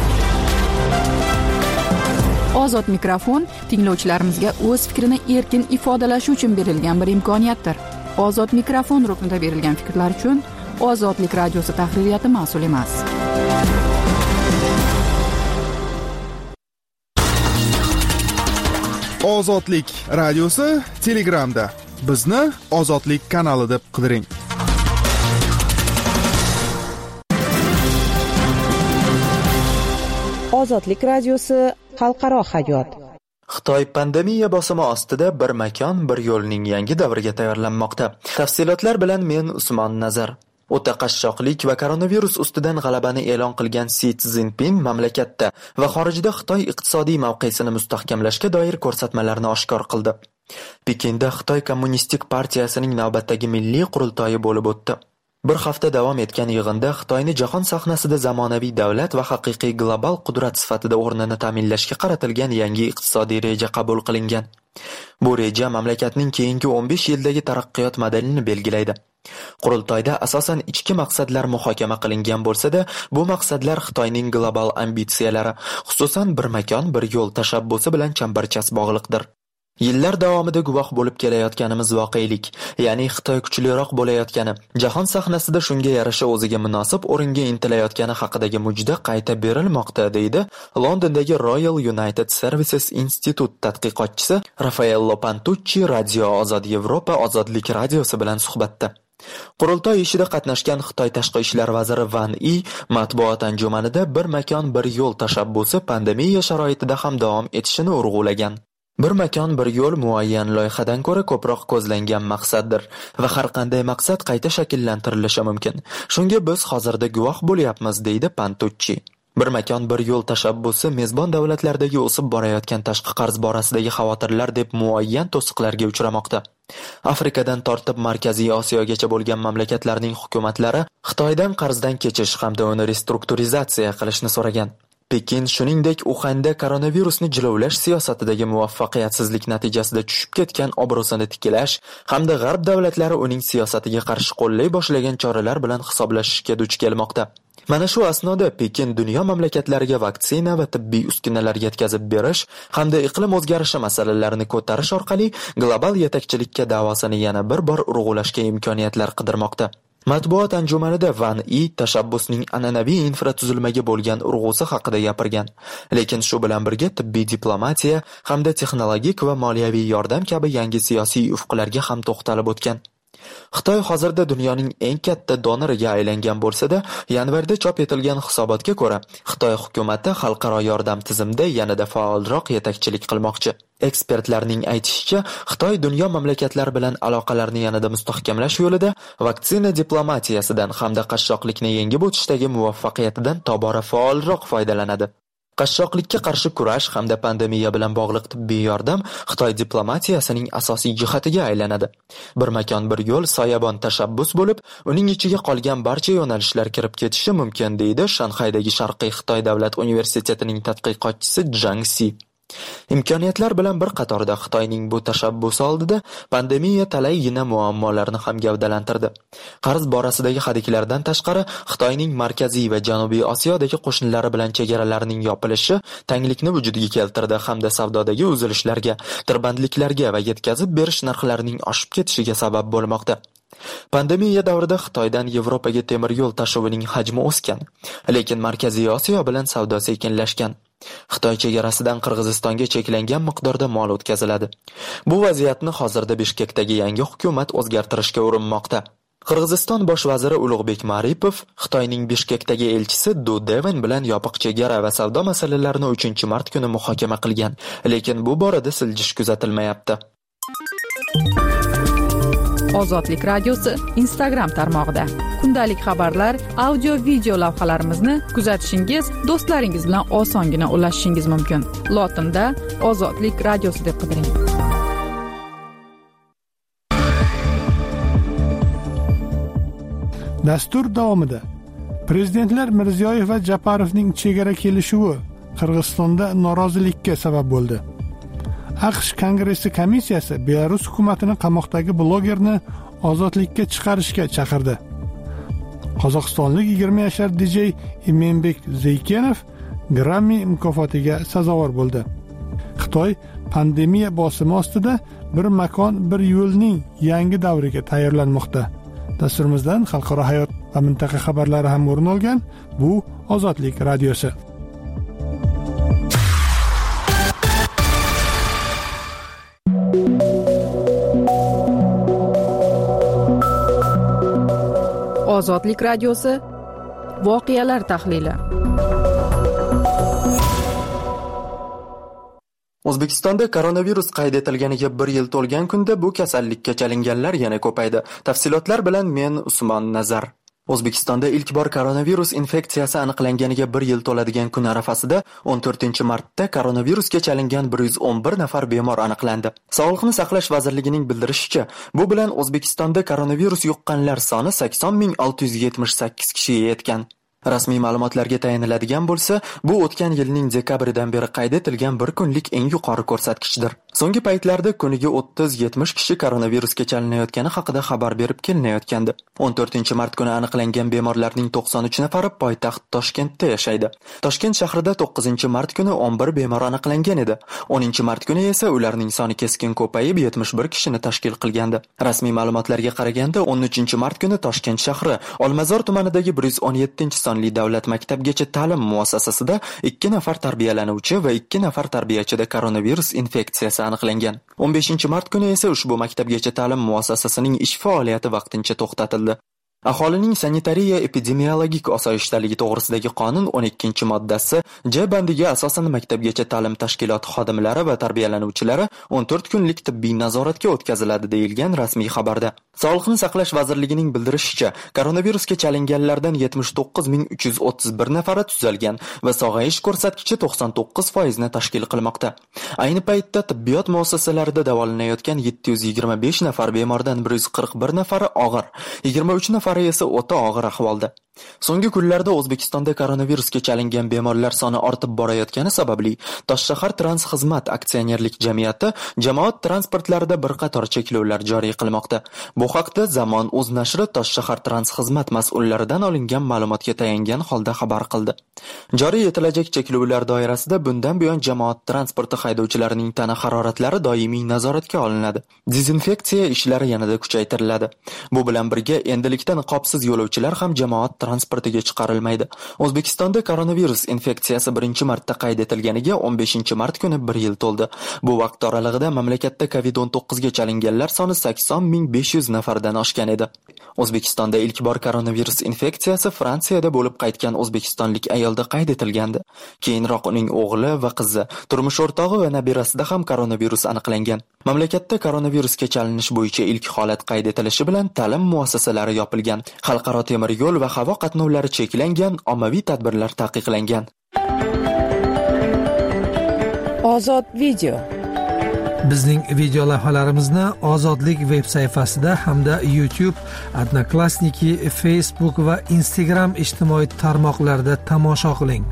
Ozod mikrofon tinglovchilarimizga o'z fikrini erkin ifodalashi uchun berilgan bir imkoniyatdir. Ozod mikrofon ruknida berilgan fikrlar uchun Ozodlik radiosi tahririyati mas'ul emas. Ozodlik radiosi Telegramda. Bizni Ozodlik kanali deb qidiring. Ozodlik radiosi xalqaro hayot. Xitoy pandemiya bosimi ostida bir makon, bir yo'lning yangi davriga tayyorlanmoqda. Tafsilotlar bilan men Usmon Nazar. O'ta qashshoqlik va koronavirus ustidan g'alabani e'lon qilgan Si Szinpin mamlakatda va xorijda Xitoy iqtisodiy mavqesini mustahkamlashga doir ko'rsatmalarni oshkor qildi. Pekinda Xitoy Kommunistik partiyasining navbatdagi milliy qurultoyi bo'lib o'tdi. Bir hafta davom etgan yig'inda Xitoyni jahon sahnasida zamonaviy davlat va haqiqiy global qudrat sifatida o'rnini ta'minlashga qaratilgan yangi iqtisodiy reja qabul qilingan. Bu reja mamlakatning keyingi 15 yildagi taraqqiyot modelini belgilaydi. Qurultoyda asosan ichki maqsadlar muhokama qilingan bo'lsa-da, bu maqsadlar Xitoyning global ambitsiyalari, xususan bir makon, bir yo'l tashabbusi bilan chambarchas bog'liqdir. Yillar davomida guvoh bo'lib kelayotganimiz voqelik, ya'ni Xitoy kuchliroq bo'layotgani, jahon sahnasida shunga yarasha o'ziga munosib o'ringa intilayotgani haqidagi mujda qayta berilmoqda, deydi Londondagi Royal United Services Institute tadqiqotchisi Raffaello Pantucci Radio Ozod Yevropa Ozodlik radiosi bilan suhbatda. Qurultoy ishida qatnashgan Xitoy tashqi ishlar vaziri Van Yi matbuot anjumanida bir makon, bir yo'l tashabbusi pandemiya sharoitida ham davom etishini urg'ulagan. Bir makon, bir yo'l muayyan loyihadan ko'ra ko'proq ko'zlangan maqsaddir va har qanday maqsad qayta shakllantirilishi mumkin. Shunga biz hozirda guvoh bo'lyapmiz, deydi Pantucci. Bir makon, bir yo'l tashabbusi mezbon davlatlardagi o'sib borayotgan tashqi qarz borasidagi xavotirlar deb muayyan to'siqlarga uchramoqda. Afrikadan tortib Markaziy Osiyogacha bo'lgan mamlakatlarning hukumatlari Xitoydan qarzdan kechish hamda uni restrukturizatsiya qilishni so'ragan. Pekin shuningdek Uxanda koronavirusni jilovlash siyosatidagi muvaffaqiyatsizlik natijasida tushib ketgan obro'sini tiklash hamda g'arb davlatlari uning siyosatiga qarshi qo'llay boshlagan choralar bilan hisoblashishga duch kelmoqda. Mana shu asnoda Pekin dunyo mamlakatlariga vaksina va tibbiy uskunalar yetkazib berish hamda iqlim o'zgarishi masalalarini ko'tarish orqali global yetakchilikka da'vosini yana bir bor urg'ulashga imkoniyatlar qidirmoqda. Matbuot anjumanida Van Yi tashabbusning an'anaviy infratuzilmaga bo'lgan urg'usi haqida gapirgan. Lekin shu bilan birga tibbiy diplomatiya hamda texnologik va moliyaviy yordam kabi yangi siyosiy ufqlarga ham to'xtalib o'tgan. Xitoy hozirda dunyoning eng katta donoriga aylangan bo'lsa-da, yanvarda chop etilgan hisobotga ko'ra, Xitoy hukumati xalqaro yordam tizimida yanada faolroq yetakchilik qilmoqchi. Ekspertlarning aytishicha, Xitoy dunyo mamlakatlari bilan aloqalarni yanada mustahkamlash yo'lida vaksina diplomatiyasidan hamda qashshoqlikni yengib o'tishdagi muvaffaqiyatidan tobora faolroq foydalanadi. Qashshoqlikka qarshi kurash hamda pandemiya bilan bog'liq tibbiy yordam Xitoy diplomatiyasining asosiy jihatiga aylanadi. Bir makon, bir yo'l soyabon tashabbus bo'lib, uning ichiga qolgan barcha yo'nalishlar kirib ketishi mumkin, deydi Shanxaydagi Sharqiy Xitoy davlat universitetining tadqiqotchisi Zhang Si. Imkoniyatlar bilan bir qatorda Xitoyning bu tashabbusi oldida pandemiya talaygina muammolarni ham gavdalantirdi. Qarz borasidagi hadiklardan tashqari, Xitoyning Markaziy va Janubiy Osiyodagi qo'shnilari bilan chegaralarining yopilishi tanglikni vujudga keltirdi hamda savdodagi uzilishlarga, tirbandliklarga va yetkazib berish narxlarining oshib ketishiga sabab bo'lmoqda. Pandemiya davrida Xitoydan Yevropaga temir yo'l tashivining hajmi o'sgan, lekin Markaziy Osiyo bilan savdo sekinlashgan. Xitoy chegarasidan Qirg'izistonga cheklangan miqdorda mol o'tkaziladi. Bu vaziyatni hozirda Bishkekdagi yangi hukumat o'zgartirishga urinmoqda. Qirg'iziston bosh vaziri Ulug'bek Maripov Xitoyning Bishkekdagi elchisi Du Deven bilan yopiq chegara va savdo masalalarini 3-mart kuni muhokama qilgan, lekin bu borada siljish kuzatilmayapti. Ozodlik radiosi Instagram tarmog'ida kundalik xabarlar, audio, video lavhalarimizni kuzatishingiz, do'stlaringiz bilan osongina ulashishingiz mumkin. Lotinda Ozodlik radiosi deb qidiring. Dastur davomida prezidentlar Mirziyoyev va Japarovning chegara kelishuvi Qirg'izistonda norozilikka sabab bo'ldi. AQSh Kongressi komissiyasi Belarus hukumatini qamoqdagi blogerni ozodlikka chiqarishga chaqirdi. Qozog'istonlik 20 yoshli DJ Imenbek Zeykenov Grammy mukofotiga sazovor bo'ldi. Xitoy pandemiya bosimi ostida bir makon, bir yo'lning yangi davriga tayyorlanmoqda. Dasturimizdan xalqaro hayot va mintaqa xabarlari ham o'rin olgan. Bu Ozodlik radiosi. Ozodlik radiosi voqealar tahlili. O'zbekistonda koronavirus qayd etilganiga 1 yil to'lgan kunda bu kasallikka chalinganlar yana ko'paydi. Tafsilotlar bilan men Usmon Nazar. O'zbekistonda ilk bor koronavirus infeksiyasi aniqlanganiga 1 yil to'ladigan kun arafasida 14-martda koronavirusga chalingan 111 nafar bemor aniqlandi. Sog'liqni saqlash vazirligining bildirishicha, bu bilan O'zbekistonda koronavirus yuqqanlar soni 80.678 kishiga yetgan. Rasmiy ma'lumotlarga tayaniladigan bo'lsa, bu o'tgan yilning dekabridan beri qayd etilgan bir kunlik eng yuqori ko'rsatkichdir. So'nggi paytlarda kuniga 30-70 kishi koronavirusga chalinayotgani haqida xabar berib kelinayotgandi. 14-mart kuni aniqlangan bemorlarning 93 nafari poytaxt Toshkentda yashaydi. Toshkent shahrida 9-mart kuni 11 bemor aniqlangan edi. 10-mart kuni esa ularning soni keskin ko'payib 71 kishini tashkil qilgandi. Rasmiy ma'lumotlarga qaraganda 13-mart kuni Toshkent shahri Olmazor tumanidagi 117 sonli davlat maktabgacha ta'lim muassasasida 2 nafar tarbiyalanuvchi va 2 nafar tarbiyachida koronavirus infeksiyasi aniqlangan. 15-mart kuni esa ushbu maktabgacha ta'lim muassasasining ish faoliyati vaqtincha to'xtatildi. Aholining sanitariya epidemiologik osoyishtaligi to'g'risidagi qonun 12-moddasi J bandiga asosan maktabgacha ta'lim tashkiloti xodimlari va tarbiyalanuvchilari 14 kunlik tibbiy nazoratga o'tkaziladi deyilgan rasmiy xabarda. Sog'liqni saqlash vazirligining bildirishicha, koronavirusga chalinganlardan 79.331 nafari tuzalgan va sog'ayish ko'rsatkichi 99% ni tashkil qilmoqda. Ayni paytda tibbiyot muassasalarida davolanayotgan 725 nafar bemordan 141 nafari og'ir, 23 nafari esa o'ta og'ir ahvolda. So'nggi kunlarda O'zbekistonda koronavirusga chalingan bemorlar soni ortib borayotgani sababli Toshshahar Transxizmat aksionerlik jamiyati jamoat transportlarida bir qator cheklovlar joriy qilmoqda. Bu haqda Zamon o'z nashri Toshshahar Transxizmat mas'ullaridan olingan ma'lumotga tayangan holda xabar qildi. Joriy etilajak cheklovlar doirasida bundan buyon jamoat transporti haydovchilarining tana haroratlari doimiy nazoratga olinadi. Dezinfeksiya ishlari yanada kuchaytiriladi. Bu bilan birga endilikda niqobsiz yo'lovchilar ham jamoat transportiga chiqarilmaydi. O'zbekistonda koronavirus infeksiyasi 1-martda qayd etilganiga 15-mart kuni 1 yil to'ldi. Bu vaqt oralig'ida mamlakatda COVID-19 ga chalinganlar soni 80.500 nafardan oshgan edi. O'zbekistonda ilk bor koronavirus infeksiyasi Fransiyada bo'lib qaytgan o'zbekistonlik ayolda qayd etilgandi. Keyinroq uning o'g'li va qizi, turmush o'rtog'i va nabirasida ham koronavirus aniqlangan. Mamlakatda koronavirusga chalinish bo'yicha ilk holat qayd etilishi bilan ta'lim muassasalari yopilgan, xalqaro temir yo'l va havo qatnovlari cheklangan, ommaviy tadbirlar taqiqlangan. Ozod video. Bizning video lavhalarimizni Ozodlik veb sayfasida hamda YouTube, Odnoklassniki, Facebook va Instagram ijtimoiy tarmoqlarida tomosha qiling.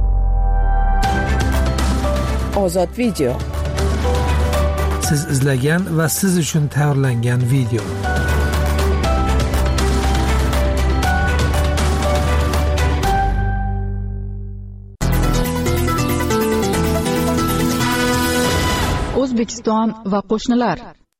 Ozod video. Siz izlagan va siz uchun tayyorlangan video. O'zbekiston va qo'shnilar.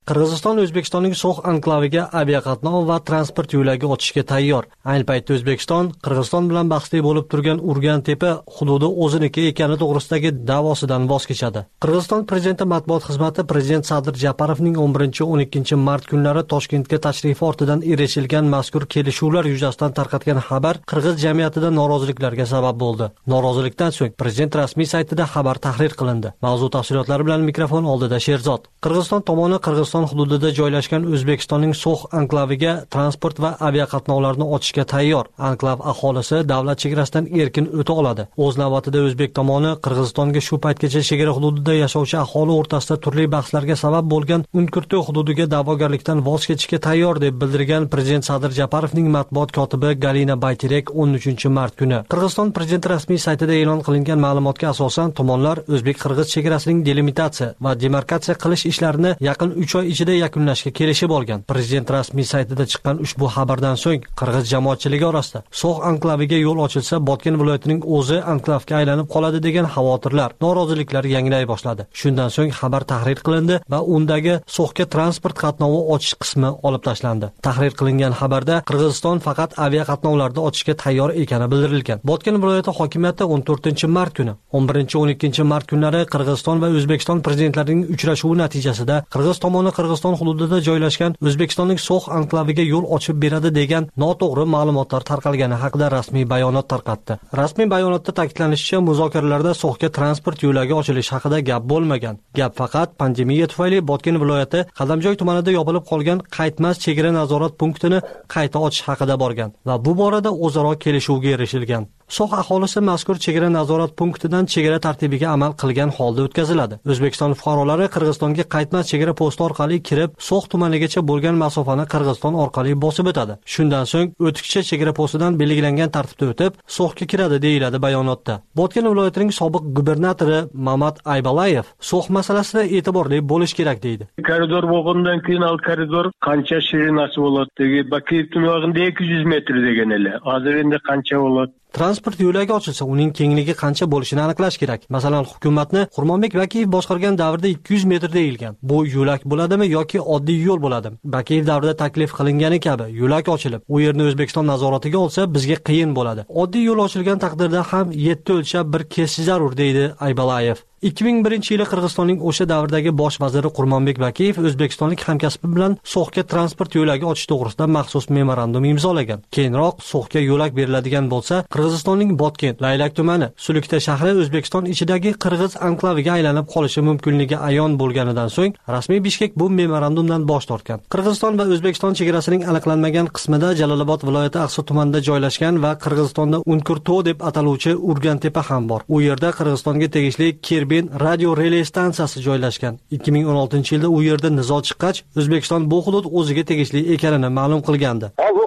Qirg'iziston O'zbekistonning So'x anklaviga aviaqatnov va transport yo'lagi ochishga tayyor. Ayni paytda O'zbekiston Qirg'iziston bilan bahsli bo'lib turgan Urgantepa hududi o'ziniki ekani to'g'risidagi da'vosidan voz kechadi. Qirg'iziston prezidenti matbuot xizmati prezident Sadir Japarovning 11-12 mart kunlari Toshkentga tashrifi ortidan erishilgan mazkur kelishuvlar yuzasidan tarqatgan xabar qirg'iz jamiyatida noroziliklarga sabab bo'ldi. Norozilikdan so'ng prezident rasmiy saytida xabar tahrir qilindi. Mavzu tafsilotlari bilan mikrofon oldida Sherzod. Qirg'iziston tomoni Qirg'iziston hududida joylashgan O'zbekistonning So'x anklaviga transport va aviaqatnovlarni ochishga tayyor. Anklav aholisi davlat chegarasidan erkin o'ta oladi. O'z navbatida o'zbek tomoni Qirg'izistonga shu paytgacha chegara hududida yashovchi aholi o'rtasida turli bahslarga sabab bo'lgan Unkurto hududiga da'vogarlikdan voz kechishga tayyor deb bildirgan prezident Sadir Japarovning matbuot kotibi Galina Bayterek 13-mart kuni. Qirg'iziston prezidenti rasmiy saytida e'lon qilingan ma'lumotga asosan tomonlar o'zbek-qirg'iz chegarasining delimitatsiya va demarkatsiya qilish ishlarini yaqin 3 oy ichida yakunlashga kelishib olgan. Prezident rasmiy saytida chiqqan ushbu xabardan so'ng qirg'iz jamoatchiligi orasida So'x anklaviga yo'l ochilsa Botken viloyatining o'zi anklavga aylanib qoladi degan xavotirlar, noroziliklar yanglay boshladi. Shundan so'ng xabar tahrir qilindi va undagi So'xga transport qatnovi ochish qismi olib tashlandi. Tahrir qilingan xabarda Qirg'iziston faqat aviaqatnovlarni ochishga tayyor ekani bildirilgan. Botken viloyati hokimiyati 14-mart kuni, 11-12 mart kunlari Qirg'iziston va O'zbekiston prezidentlarining uchrashuvi natijasida Qirg'iz tomoni Qirg'iziston hududida joylashgan O'zbekistonning So'x anklaviga yo'l ochib beradi degan noto'g'ri ma'lumotlar tarqalgani haqida rasmiy bayonot tarqatdi. Rasmiy bayonotda ta'kidlanishicha, muzokaralarda So'xga transport yo'lagi ochilishi haqida gap bo'lmagan. Gap faqat pandemiya tufayli Botken viloyati Qadamjoy tumanida yopilib qolgan qaytmas chegara nazorat punktini qayta ochish haqida borgan va bu borada o'zaro kelishuvga erishilgan. So'x aholisi mazkur chegara nazorat punktidan chegara tartibiga amal qilgan holda o'tkaziladi. O'zbekiston fuqarolari Qirg'izistonga qaytmas chegara posti orqali kirib, So'x tumanigacha bo'lgan masofani Qirg'iziston orqali bosib o'tadi. Shundan so'ng o'tkicha chegara postidan belgilangan tartibda o'tib, So'xga kiradi deyiladi bayonotda. Botken viloyatining sobiq gubernatori Mamat Aybalayev So'x masalasida e'tiborli bo'lish kerak deydi. Koridor bo'lgandan keyin al koridor qancha shirinasi bo'ladi degi Bakiyev tumog'ida 200 metr degan edi. Hozir endi qancha bo'ladi? Transport yo'lagi ochilsa, uning kengligi qancha bo'lishini aniqlash kerak. Masalan, hukumatni Xurmonbek Bakiyev boshqargan davrda 200 metr deyilgan. Bu yo'lak bo'ladimi yoki oddiy yo'l bo'ladimi? Bakiyev davrida taklif qilingani kabi yo'lak ochilib, u yerni O'zbekiston nazoratiga olsa, bizga qiyin bo'ladi. Oddiy yo'l ochilgan taqdirda ham 7 o'lchab bir kesish zarur deydi Aybalayev. 2001-yili Qirg'izistonning o'sha davrdagi bosh vaziri Xurmonbek Bakiyev o'zbekistonlik hamkasbi bilan So'xga transport yo'lagi ochish to'g'risida maxsus memorandum imzolagan. Keyinroq So'xga yo'lak beriladigan bo'lsa, Qirg'izistonning Botken, Laylak tumani, Sulukta shahri O'zbekiston ichidagi qirg'iz anklaviga aylanib qolishi mumkinligi ayon bo'lganidan so'ng, rasmiy Bishkek bu memorandumdan bosh tortgan. Qirg'iziston va O'zbekiston chegarasining aniqlanmagan qismida Jalolobod viloyati Aqsu tumanida joylashgan va Qirg'izistonda Unkurto deb ataluvchi Urgantepa ham bor. U yerda Qirg'izistonga tegishli radio relay stansiyasi joylashgan. 2016-yilda u yerda nizo chiqqach, O'zbekiston bu hudud o'ziga tegishli ekanini ma'lum qilgandi.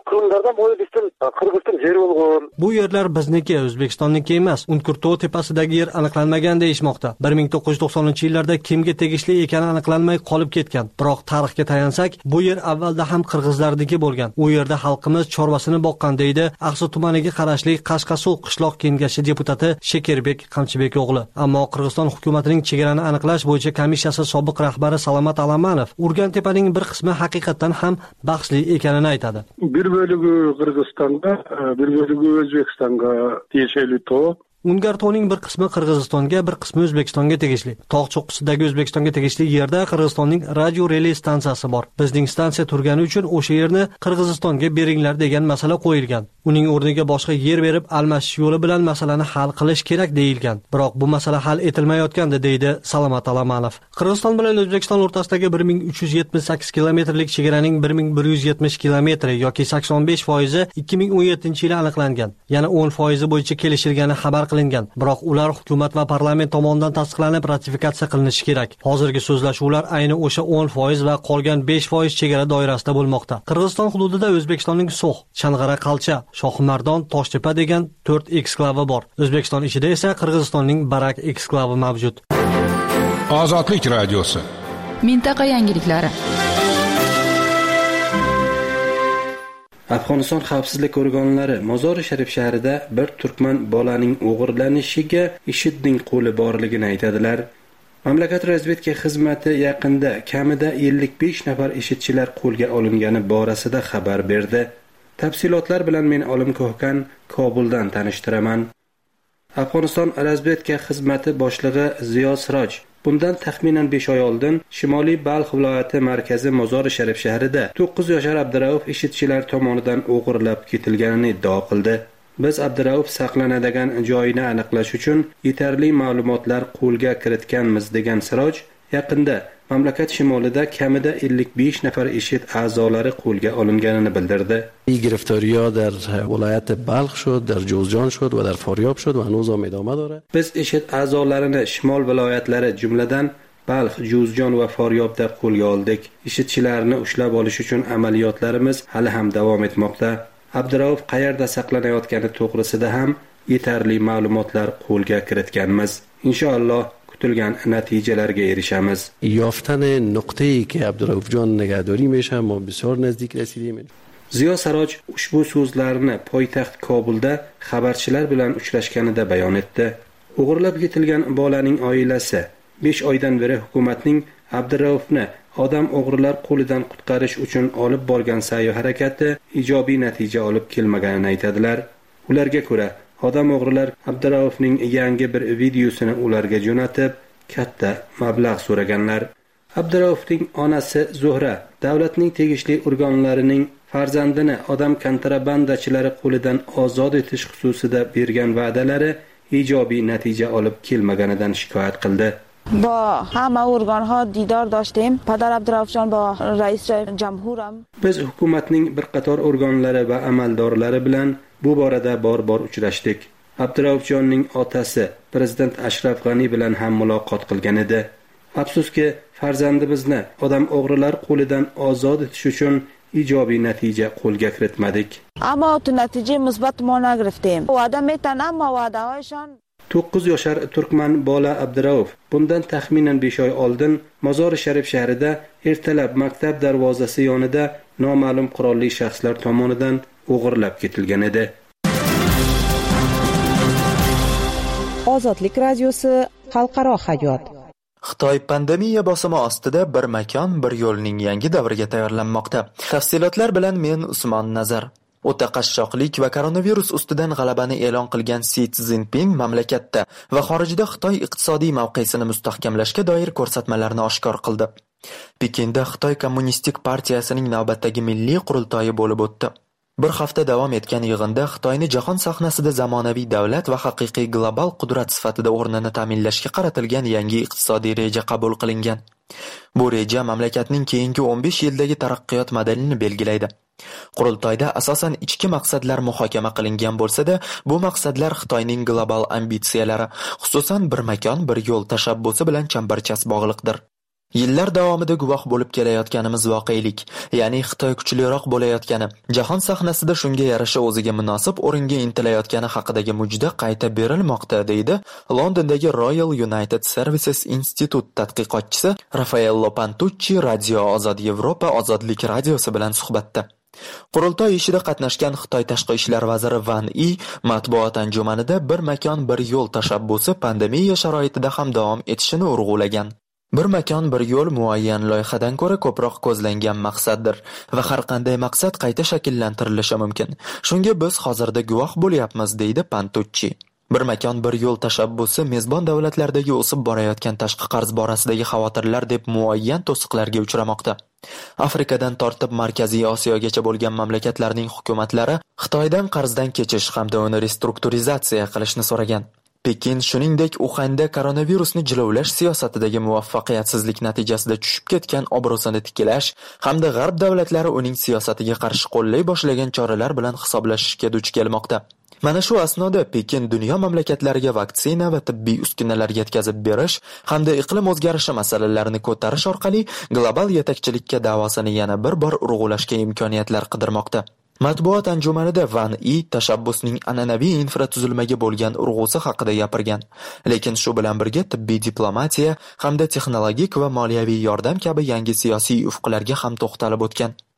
Bu yerlar bizniki, O'zbekistonniki emas. Unkurto tepasidagi yer aniqlanmagan deyishmoqda. 1990-yillarda kimga tegishli ekani aniqlanmay qolib ketgan. Biroq tarixga tayansak, bu yer avvalda ham qirg'izlarniki bo'lgan. U yerda xalqimiz chorvasini boqqan deydi Aqsu tumaniga qarashli Qashqasuv qishloq kengashi deputati Shekerbek Qamchibek o'g'li. Ammo Qirg'iziston hukumatining chegarani aniqlash bo'yicha komissiyasi sobiq rahbari Salomat Alamanov Urgantepaning bir qismi haqiqatan ham bahsli ekanini aytadi. Bir bo'ligi Qirg'izistonda, bir bo'ligi O'zbekistonga tegishli to'p. Ungartoning bir qismi Qirg'izistonga, bir qismi O'zbekistonga tegishli. Tog' cho'qqisidagi O'zbekistonga tegishli yerda Qirg'izistonning radio relay stansiyasi bor. Bizning stansiya turgani uchun o'sha yerni Qirg'izistonga beringlar degan masala qo'yilgan. Uning o'rniga boshqa yer berib almashish yo'li bilan masalani hal qilish kerak deyilgan. Biroq bu masala hal etilmayotgandi deydi Salomat Alamanov. Qirg'iziston bilan O'zbekiston o'rtasidagi 1378 kilometrlik chegaraning 1170 kilometri yoki 85% 2017-yilda aniqlangan. Yana 10% bo'yicha kelishilgani xabar qilingan. Biroq ular hukumat va parlament tomonidan tasdiqlanib ratifikatsiya qilinishi kerak. Hozirgi so'zlashuvlar ayni o'sha 10% va qolgan 5% chegara doirasida bo'lmoqda. Qirg'iziston hududida O'zbekistonning So'x, Chang'ara Qalcha, Shohimardon, Toshtepa degan 4 eksklavi bor. O'zbekiston ichida esa Qirg'izistonning Barak eksklavi mavjud. Ozodlik radiosi. Mintaqa yangiliklari. Afg'oniston xavfsizlik organlari Mozori Sharif shahrida bir turkman bolaning o'g'irlanishiga IShIDning qo'li borligini aytadilar. Mamlakat razvedka xizmati yaqinda kamida 55 nafar IShIDchilar qo'lga olingani borasida xabar berdi. Tafsilotlar bilan men Olim Ko'hkan Kobuldan tanishtiraman. Afg'oniston razvedka xizmati boshlig'i Ziyo Siroj bundan taxminan 5 oy oldin Shimoliy Balx viloyati markazi Mozori Sharif shahrida 9 yoshar Abdurauf IShIDchilar tomonidan o'g'irlab ketilganini iddao qildi. Biz Abdurauf saqlanadigan joyini aniqlash uchun yetarli ma'lumotlar qo'lga kiritganmiz degan Siroj yaqinda mamlakat shimolida kamida 55 nafar IShID a'zolari qo'lga olinganini bildirdi. گرفتاری‌ها در ولایت بلخ شد، در جوزجان شد و در فاریاب شد و هنوز هم ادامه داره. Biz IShID a'zolarini shimol viloyatlari jumladan Balx, Juzjon va Faryobda qo'lga oldik. IShIDchilarni ushlab olish uchun amaliyotlarimiz hali ham davom etmoqda. Abdurauf qayerda saqlanayotgani to'g'risida ham yetarli ma'lumotlar qo'lga kiritganmiz. Inshaalloh kutilgan natijalarga erishamiz. یافتن نقطه‌ای که عبدالرؤوف جان نگهداری میشه ما بسیار نزدیک رسیدیم. Ziyo Saroj ushbu so'zlarni poytaxt Kobulda xabarchilar bilan uchrashganida bayon etdi. O'g'irlab ketilgan bolaning oilasi 5 oydan beri hukumatning Abduraufni odam o'g'rilar qo'lidan qutqarish uchun olib borgan sa'y-harakati ijobiy natija olib kelmaganini aytadilar. Ularga ko'ra, odam o'g'rilar Abduraufning yangi bir videosini ularga jo'natib, katta mablag' so'raganlar. Abduraufning onasi Zuhra davlatning tegishli organlarining farzandini odam kontrabandachilari qo'lidan ozod etish xususida bergan va'dalari ijobiy natija olib kelmaganidan shikoyat qildi. با همه ارگان ها دیدار داشتیم. پدر عبدالرؤوف جان با رئیس جمهورم. Biz hukumatning bir qator organlari va amaldorlari bilan bu borada bor uchrashdik. Abdurauf jonning otasi prezident Ashraf G'ani bilan ham muloqot qilgan edi. Afsuski, farzandimizni odam o'g'rilar qo'lidan ozod etish uchun ijobiy natija qo'lga kiritmadik. اما تو نتیجه مثبت ما نگرفتیم. وعده میتن اما وعده هایشان 9 yoshar turkman bola Abdurauf bundan taxminan 5 oy oldin Mozori Sharif shahrida ertalab maktab darvozasi yonida noma'lum qurolli shaxslar tomonidan o'g'irlab ketilgan edi. Ozodlik radiosi xalqaro hayot. Xitoy pandemiya bosimi ostida bir makon, bir yo'lning yangi davriga tayyorlanmoqda. Tafsilotlar bilan men Usmon Nazar. O'ta qashshoqlik va koronavirus ustidan g'alabani e'lon qilgan Si Szinpin mamlakatda va xorijda Xitoy iqtisodiy mavqesini mustahkamlashga doir ko'rsatmalarni oshkor qildi. Pekinda Xitoy Kommunistik partiyasining navbatdagi milliy qurultoyi bo'lib o'tdi. Bir hafta davom etgan yig'inda Xitoyni jahon sahnasida zamonaviy davlat va haqiqiy global qudrat sifatida o'rnini ta'minlashga qaratilgan yangi iqtisodiy reja qabul qilingan. Bu reja mamlakatning keyingi 15 yildagi taraqqiyot modelini belgilaydi. Qurultoyda asosan ichki maqsadlar muhokama qilingan bo'lsa-da, bu maqsadlar Xitoyning global ambitsiyalari, xususan bir makon, bir yo'l tashabbusi bilan chambarchas bog'liqdir. Yillar davomida guvoh bo'lib kelayotganimiz voqelik, ya'ni Xitoy kuchliroq bo'layotgani, jahon sahnasida shunga yarasha o'ziga munosib o'ringa intilayotgani haqidagi mujda qayta berilmoqda, deydi Londondagi Royal United Services Institute tadqiqotchisi Raffaello Pantucci Radio Ozod Yevropa Ozodlik radiosi bilan suhbatda. Qurultoy ishida qatnashgan Xitoy tashqi ishlar vaziri Van Yi matbuot anjumanida bir makon, bir yo'l tashabbusi pandemiya sharoitida ham davom etishini urg'ulagan. Bir makon, bir yo'l muayyan loyihadan ko'ra ko'proq ko'zlangan maqsaddir va har qanday maqsad qayta shakllantirilishi mumkin. Shunga biz hozirda guvoh bo'lyapmiz, deydi Pantucci. Bir makon, bir yo'l tashabbusi mezbon davlatlardagi o'sib borayotgan tashqi qarz borasidagi xavotirlar deb muayyan to'siqlarga uchramoqda. Afrikadan tortib Markaziy Osiyogacha bo'lgan mamlakatlarning hukumatlari Xitoydan qarzdan kechish hamda uni restrukturizatsiya qilishni so'ragan. Pekin shuningdek Uxanda koronavirusni jilovlash siyosatidagi muvaffaqiyatsizlik natijasida tushib ketgan obro'sini tiklash hamda g'arb davlatlari uning siyosatiga qarshi qo'llay boshlagan choralar bilan hisoblashishga duch kelmoqda. Mana shu asnoda Pekin dunyo mamlakatlariga vaksina va tibbiy uskunalar yetkazib berish hamda iqlim o'zgarishi masalalarini ko'tarish orqali global yetakchilikka da'vosini yana bir bor urg'ulashga imkoniyatlar qidirmoqda. Matbuot anjumanida Van Yi tashabbusning an'anaviy infratuzilmaga bo'lgan urg'usi haqida gapirgan. Lekin shu bilan birga tibbiy diplomatiya hamda texnologik va moliyaviy yordam kabi yangi siyosiy ufqlarga ham to'xtalib o'tgan.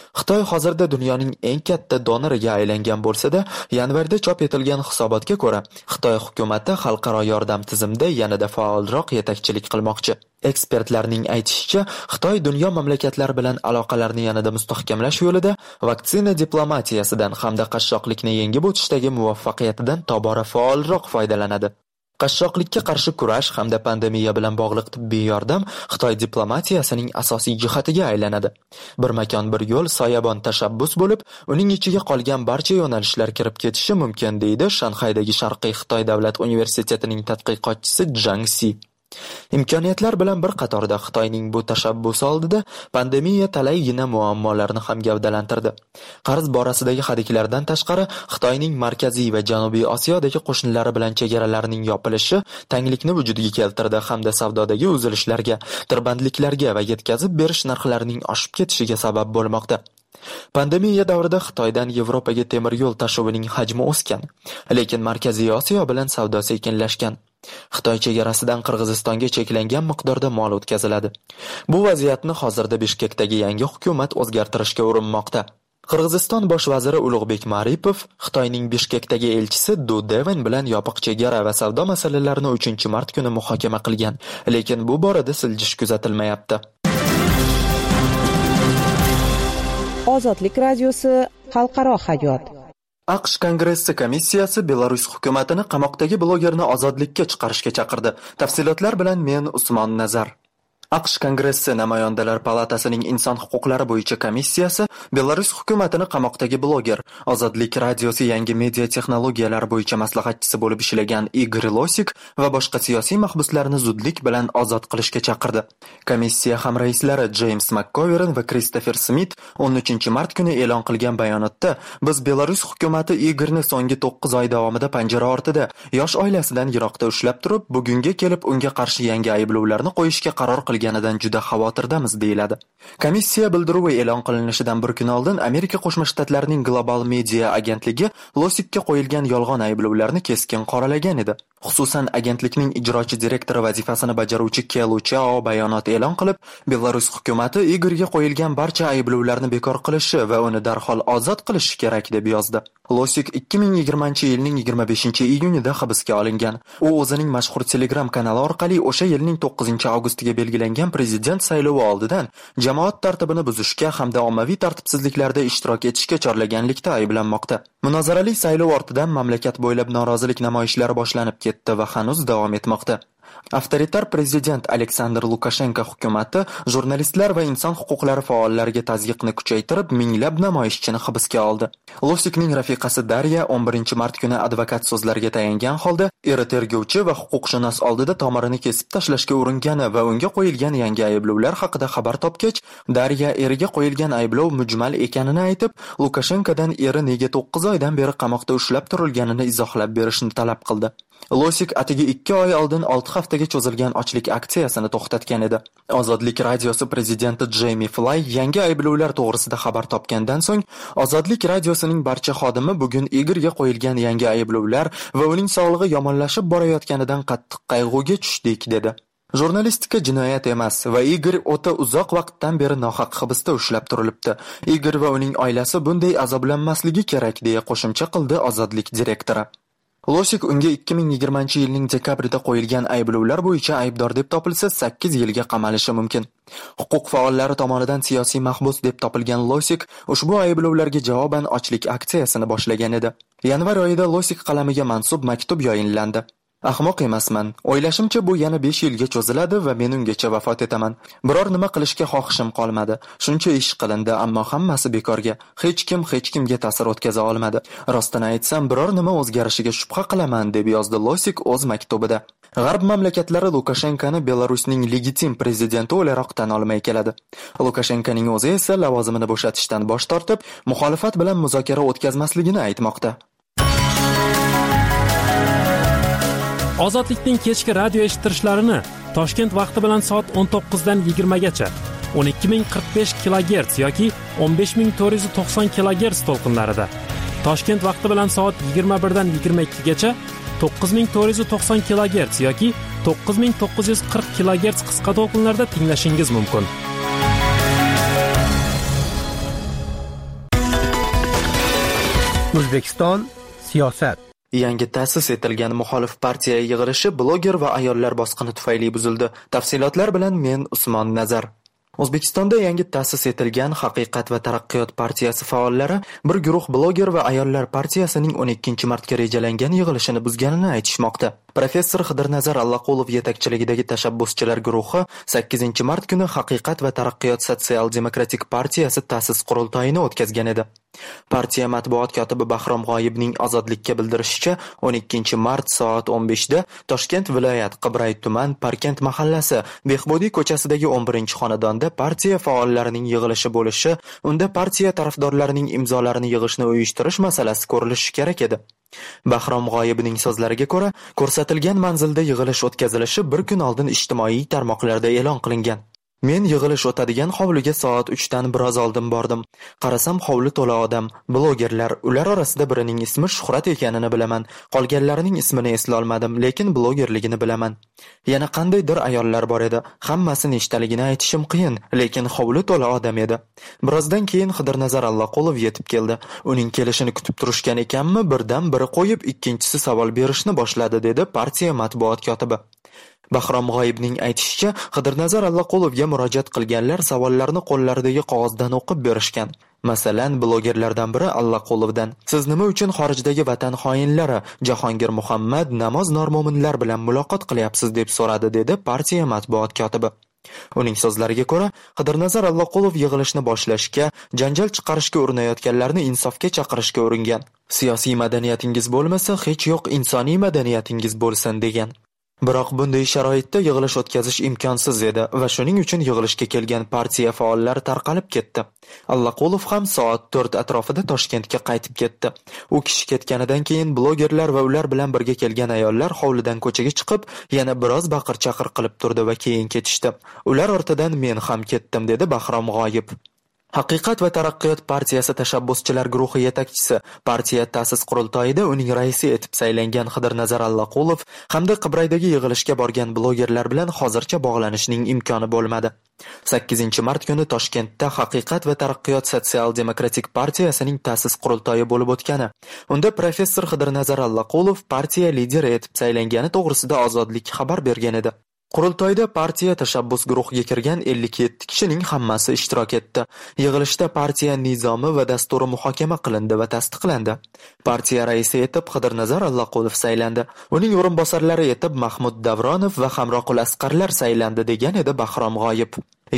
Xitoy hozirda dunyoning eng katta donoriga aylangan bo'lsa-da, yanvarda chop etilgan hisobotga ko'ra, Xitoy hukumati xalqaro yordam tizimida yanada faolroq yetakchilik qilmoqchi. Ekspertlarning aytishicha, Xitoy dunyo mamlakatlari bilan aloqalarni yanada mustahkamlash yo'lida vaksina diplomatiyasidan hamda qashshoqlikni yengib o'tishdagi muvaffaqiyatidan tobora faolroq foydalanadi. Qashshoqlikka qarshi kurash hamda pandemiya bilan bog'liq tibbiy yordam Xitoy diplomatiyasining asosiy jihatiga aylanadi. Bir makon bir yo'l soyabon tashabbus bo'lib, uning ichiga qolgan barcha yo'nalishlar kirib ketishi mumkin, deydi Shanxaydagi Sharqiy Xitoy davlat universitetining tadqiqotchisi Zhang Si. Imkoniyatlar bilan bir qatorda Xitoyning bu tashabbusi oldida pandemiya talaygina muammolarni ham gavdalantirdi. Qarz borasidagi hadiklardan tashqari, Xitoyning markaziy va janubiy Osiyodagi qo'shnilari bilan chegaralarining yopilishi tanglikni vujudga keltirdi hamda savdodagi uzilishlarga, tirbandliklarga va yetkazib berish narxlarining oshib ketishiga sabab bo'lmoqda. Pandemiya davrida Xitoydan Yevropaga temir yo'l tashivining hajmi o'sgan, lekin Markaziy Osiyo bilan savdo sekinlashgan. Xitoy chegarasidan Qirg'izistonga cheklangan miqdorda mol o'tkaziladi. Bu vaziyatni hozirda Bishkekdagi yangi hukumat o'zgartirishga urinmoqda. Qirg'iziston bosh vaziri Ulug'bek Maripov Xitoyning Bishkekdagi elchisi Du Deven bilan yopiq chegara va savdo masalalarini 3-mart kuni muhokama qilgan, lekin bu borada siljish kuzatilmayapti. Ozodlik radiosi xalqaro hayot. AQSh Kongressi komissiyasi Belarus hukumatini qamoqdagi blogerni ozodlikka chiqarishga chaqirdi. Tafsilotlar bilan men Usmon Nazar. AQSh Kongressi Namoyandalar palatasining inson huquqlari bo'yicha komissiyasi Belarus hukumatini qamoqdagi bloger, Ozodlik radiosi yangi media texnologiyalar bo'yicha maslahatchisi bo'lib ishlagan Igor Losik va boshqa siyosiy mahbuslarni zudlik bilan ozod qilishga chaqirdi. Komissiya hamraislari James McGovern va Christopher Smith 13-mart kuni e'lon qilgan bayonotda, biz Belarus hukumati Igorni so'nggi 9 oy davomida panjara ortida yosh oilasidan yiroqda ushlab turib, bugunga kelib unga qarshi yangi ayblovlarni qo'yishga qaror qilganidan juda xavotirdamiz, deyiladi. Komissiya bildiruvi e'lon qilinishidan bir kun oldin Amerika Qo'shma Shtatlarining Global Media agentligi Losikka qo'yilgan yolg'on ayblovlarni keskin qoralagan edi. Xususan, agentlikning ijrochi direktori vazifasini bajaruvchi Kelu Chao bayonot e'lon qilib, Belarus hukumati Igorga qo'yilgan barcha ayblovlarni bekor qilishi va uni darhol ozod qilishi kerak deb yozdi. Losik 2020-yilning 25-iyunida hibsga olingan. U o'zining mashhur Telegram kanali orqali o'sha yilning 9-avgustiga belgilangan prezident saylovi oldidan jamoat tartibini buzishga hamda ommaviy tartibsizliklarda ishtirok etishga chorlaganlikda ayblanmoqda. Munozarali saylov ortidan mamlakat bo'ylab norozilik namoyishlari boshlanib ketdi va hanuz davom etmoqda. Avtoritar prezident Aleksandr Lukashenko hukumati jurnalistlar va inson huquqlari faollariga tazyiqni kuchaytirib, minglab namoyishchini hibsga oldi. Losikning rafiqasi Darya 11-mart kuni advokat so'zlariga tayangan holda eri tergovchi va huquqshunos oldida tomirini kesib tashlashga uringani va unga qo'yilgan yangi ayblovlar haqida xabar topgach, Darya eriga qo'yilgan ayblov mujmal ekanini aytib, Lukashenkodan eri nega 9 oydan beri qamoqda ushlab turilganini izohlab berishni talab qildi. Losik atigi 2 oy oldin 6 haftaga cho'zilgan ochlik aksiyasini to'xtatgan edi. Ozodlik radiosi prezidenti Jamie Fly yangi ayblovlar to'g'risida xabar topgandan so'ng, Ozodlik radiosining barcha xodimi bugun Igorga qo'yilgan yangi ayblovlar va uning sog'lig'i yomonlashib borayotganidan qattiq qayg'uga tushdik, dedi. Jurnalistika jinoyat emas va Igor o'ta uzoq vaqtdan beri nohaq hibsda ushlab turilibdi. Igor va uning oilasi bunday azoblanmasligi kerak, deya qo'shimcha qildi Ozodlik direktori. Losik unga 2020-yilning dekabrida qo'yilgan ayblovlar bo'yicha aybdor deb topilsa 8 yilga qamalishi mumkin. Huquq faollari tomonidan siyosiy mahbus deb topilgan Losik ushbu ayblovlarga javoban ochlik aksiyasini boshlagan edi. Yanvar oyida Losik qalamiga mansub maktub yayinlandi. Ahmoq emasman. O'ylashimcha bu yana 5 yilga cho'ziladi va men ungacha vafot etaman. Biror nima qilishga xohishim qolmadi. Shuncha ish qilindi, ammo hammasi bekorga. Hech kimga ta'sir o'tkaza olmadi. Rostini aytsam, biror nima o'zgarishiga shubha qilaman, deb yozdi Losik o'z maktubida. G'arb mamlakatlari Lukashenkoni Belarusning legitim prezidenti o'laroq tan olmay keladi. Lukashenkoning o'zi esa lavozimini bo'shatishdan bosh tortib, muxolifat bilan muzokara o'tkazmasligini aytmoqda. Ozodlikning kechki radio eshittirishlarini Toshkent vaqti bilan soat 19 dan 20 gacha 12045 kHz yoki 15490 kHz to'lqinlarida, Toshkent vaqti bilan soat 21 dan 22 gacha 9490 kHz yoki 9940 kHz qisqa to'lqinlarda tinglashingiz mumkin. O'zbekiston siyosat. Yangi ta'sis etilgan muxolif partiya yig'ilishi bloger va ayollar bosqini tufayli buzildi. Tafsilotlar bilan men Usmon Nazar. O'zbekistonda yangi ta'sis etilgan Haqiqat va taraqqiyot partiyasi faollari bir guruh bloger va ayollar partiyasining 12-martga rejalangan yig'ilishini buzganini aytishmoqda. Professor Xidirnazar Allaqulov yetakchiligidagi tashabbuschilar guruhi 8-mart kuni Haqiqat va taraqqiyot sotsial-demokratik partiyasi ta'sis qurultoyini o'tkazgan edi. Partiya matbuot kotibi Bahrom G'oyibning Ozodlikka bildirishicha, 12-mart soat 15da Toshkent viloyat Qibray tuman Parkent mahallasi Behbudiy ko'chasidagi 11-xonadonda partiya faollarining yig'ilishi bo'lishi, unda partiya tarafdorlarining imzolarini yig'ishni uyushtirish masalasi ko'rilishi kerak edi. Bahrom G'oyibning so'zlariga ko'ra, ko'rsatilgan manzilda yig'ilish o'tkazilishi bir kun oldin ijtimoiy tarmoqlarda e'lon qilingan. Men yig'ilish o'tadigan hovliga soat 3dan biroz oldin bordim. Qarasam hovli to'la odam, blogerlar, ular orasida birining ismi Shuhrat ekanini bilaman. Qolganlarining ismini eslay olmadim, lekin blogerligini bilaman. Yana qandaydir ayollar bor edi. Hammasi nechtaligini aytishim qiyin, lekin hovli to'la odam edi. Birozdan keyin Xidirnazar Allaqulov yetib keldi. Uning kelishini kutib turishgan ekanmi, birdan biri qo'yib, ikkinchisi savol berishni boshladi, dedi partiya matbuot kotibi. Bahrom G'oyibning aytishicha, Xidirnazar Allaqulovga murojaat qilganlar savollarni qo'llaridagi qog'ozdan o'qib berishgan. Masalan, blogerlardan biri Allaqulovdan: "Siz nima uchun xorijdagi vatan xoinlari Jahongir Muhammad, Namoz Normo'minlar bilan muloqot qilyapsiz?" deb so'radi, dedi partiya matbuot kotibi. Uning so'zlariga ko'ra, Xidirnazar Allaqulov yig'ilishni boshlashga, janjal chiqarishga urinayotganlarni insofga chaqirishga uringan. "Siyosiy madaniyatingiz bo'lmasa, hech yo'q insoniy madaniyatingiz bo'lsin" degan. Biroq bunday sharoitda yig'ilish o'tkazish imkonsiz edi va shuning uchun yig'ilishga kelgan partiya faollari tarqalib ketdi. Allaqulov ham soat 4 atrofida Toshkentga qaytib ketdi. U kishi ketganidan keyin blogerlar va ular bilan birga kelgan ayollar hovlidan ko'chaga chiqib, yana biroz baqir-chaqir qilib turdi va keyin ketishdi. Ular ortidan men ham ketdim, dedi Bahrom G'oyib. Haqiqat va taraqqiyot partiyasi tashabbuschilar guruhi yetakchisi, partiya ta'sis qurultoyida uning raisi etib saylangan Xidirnazar Allaqulov hamda Qibraydagi yig'ilishga borgan blogerlar bilan hozircha bog'lanishning imkoni bo'lmadi. 8-mart kuni Toshkentda Haqiqat va taraqqiyot sotsial-demokratik partiyasining ta'sis qurultoyi bo'lib o'tgani. Unda professor Xidirnazar Allaqulov partiya lideri etib saylangani to'g'risida Ozodlik xabar bergan edi. Qurultoyda partiya tashabbus guruhiga kirgan 57 kishining hammasi ishtirok etdi. Yig'ilishda partiya nizomi va dasturi muhokama qilindi va tasdiqlandi. Partiya raisi etib Xidirnazar Allaqulov saylandi. Uning o'rinbosarlari etib Mahmud Davronov va Hamroqul Asqarlar saylandi, degan edi Bahrom G'oyib.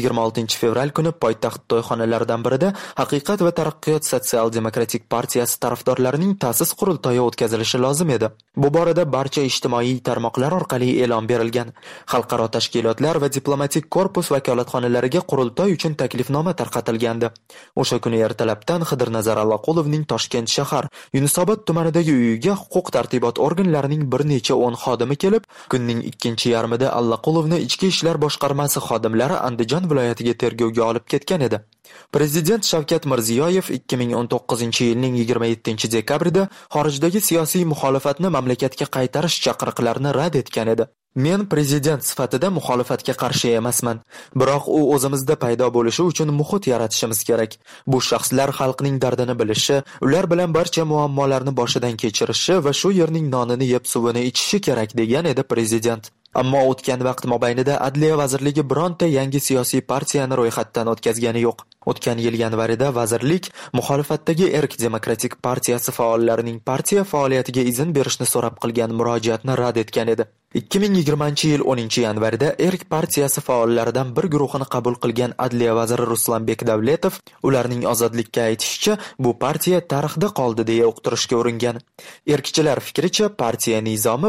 26 fevral kuni poytaxt to'yxonalaridan birida Haqiqat va taraqqiyot sotsial-demokratik partiyasi tarafdorlarining ta'sis qurultoyi o'tkazilishi lozim edi. Bu borada barcha ijtimoiy tarmoqlar orqali e'lon berilgan. Xalqaro tashkilotlar va diplomatik korpus vakolatxonalariga qurultoy uchun taklifnoma tarqatilgandi. O'sha kuni ertalabdan Xidirnazar Allaqulovning Toshkent shahar Yunusobod tumanidagi uyiga huquq tartibot organlarining bir necha 10 xodimi kelib, kunning ikkinchi yarmida Allaqulovni Ichki ishlar boshqarmasi xodimlari Andijon viloyatiga tergovga olib ketgan edi. Prezident Shavkat Mirziyoyev 2019-yilning 27-dekabrida xorijdagi siyosiy muxolifatni mamlakatga qaytarish chaqiriqlarini rad etgan edi. Men prezident sifatida muxolifatga qarshi emasman, biroq u o'zimizda paydo bo'lishi uchun muhit yaratishimiz kerak. Bu shaxslar xalqning dardini bilishi, ular bilan barcha muammolarni boshidan kechirishi va shu yerning nonini yeb suvini ichishi kerak, degan edi prezident. Ammo o'tgan vaqt mobaynida Adliya vazirligi bironta yangi siyosiy partiyani ro'yxatdan o'tkazgani yo'q. O'tgan yil yanvarida vazirlik muxolifatdagi Erk demokratik partiyasi faollarining partiya faoliyatiga izn berishni so'rab qilgan murojaatni rad etgan edi. 2020-yil 10-yanvarida Erk partiyasi faollaridan bir guruhini qabul qilgan Adliya vaziri Ruslanbek Davletov ularning Ozodlikka aytishicha, bu partiya tarixda qoldi deya uqtirishga uringan. Erkchilar fikricha, partiya nizomi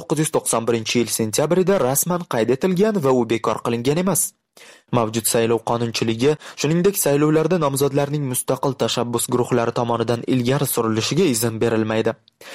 1991-yil sentyabrida rasman qayd etilgan va u bekor qilingan emas. Mavjud saylov qonunchiligi, shuningdek saylovlarda nomzodlarning mustaqil tashabbus guruhlari tomonidan ilgari surilishiga izn berilmaydi.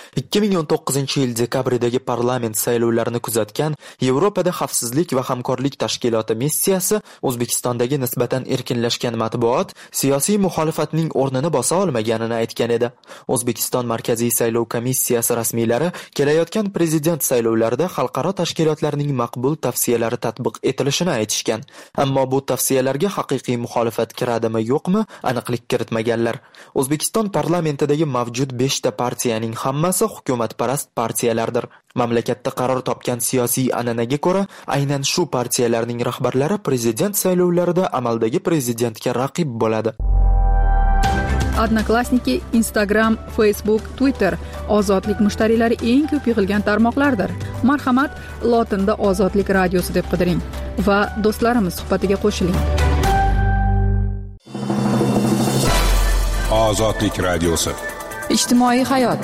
2019-yil dekabridagi parlament saylovlarini kuzatgan Yevropada xavfsizlik va hamkorlik tashkiloti missiyasi O'zbekistondagi nisbatan erkinlashgan matbuot siyosiy muxolifatning o'rnini bosa olmaganini aytgan edi. O'zbekiston Markaziy saylov komissiyasi rasmiylari kelayotgan prezident saylovlarida xalqaro tashkilotlarning maqbul tavsiyalari tatbiq etilishini aytishgan. Ammo ammo bu tavsiyalarga haqiqiy muxolifat kiradimi yo'qmi aniqlik kiritmaganlar. O'zbekiston parlamentidagi mavjud 5 ta partiyaning hammasi hukumatparast partiyalardir. Mamlakatda qaror topgan siyosiy an'anaga ko'ra, aynan shu partiyalarning rahbarlari prezident saylovlarida amaldagi prezidentga raqib bo'ladi. Odnoklassniki, Instagram, Facebook, Twitter ozodlik mushtariylari eng ko'p yig'ilgan tarmoqlardir. Marhamat, lotinda Ozodlik radiosi deb qidiring va do'stlarimiz suhbatiga qo'shiling. Ozodlik radiosi. Ijtimoiy hayot.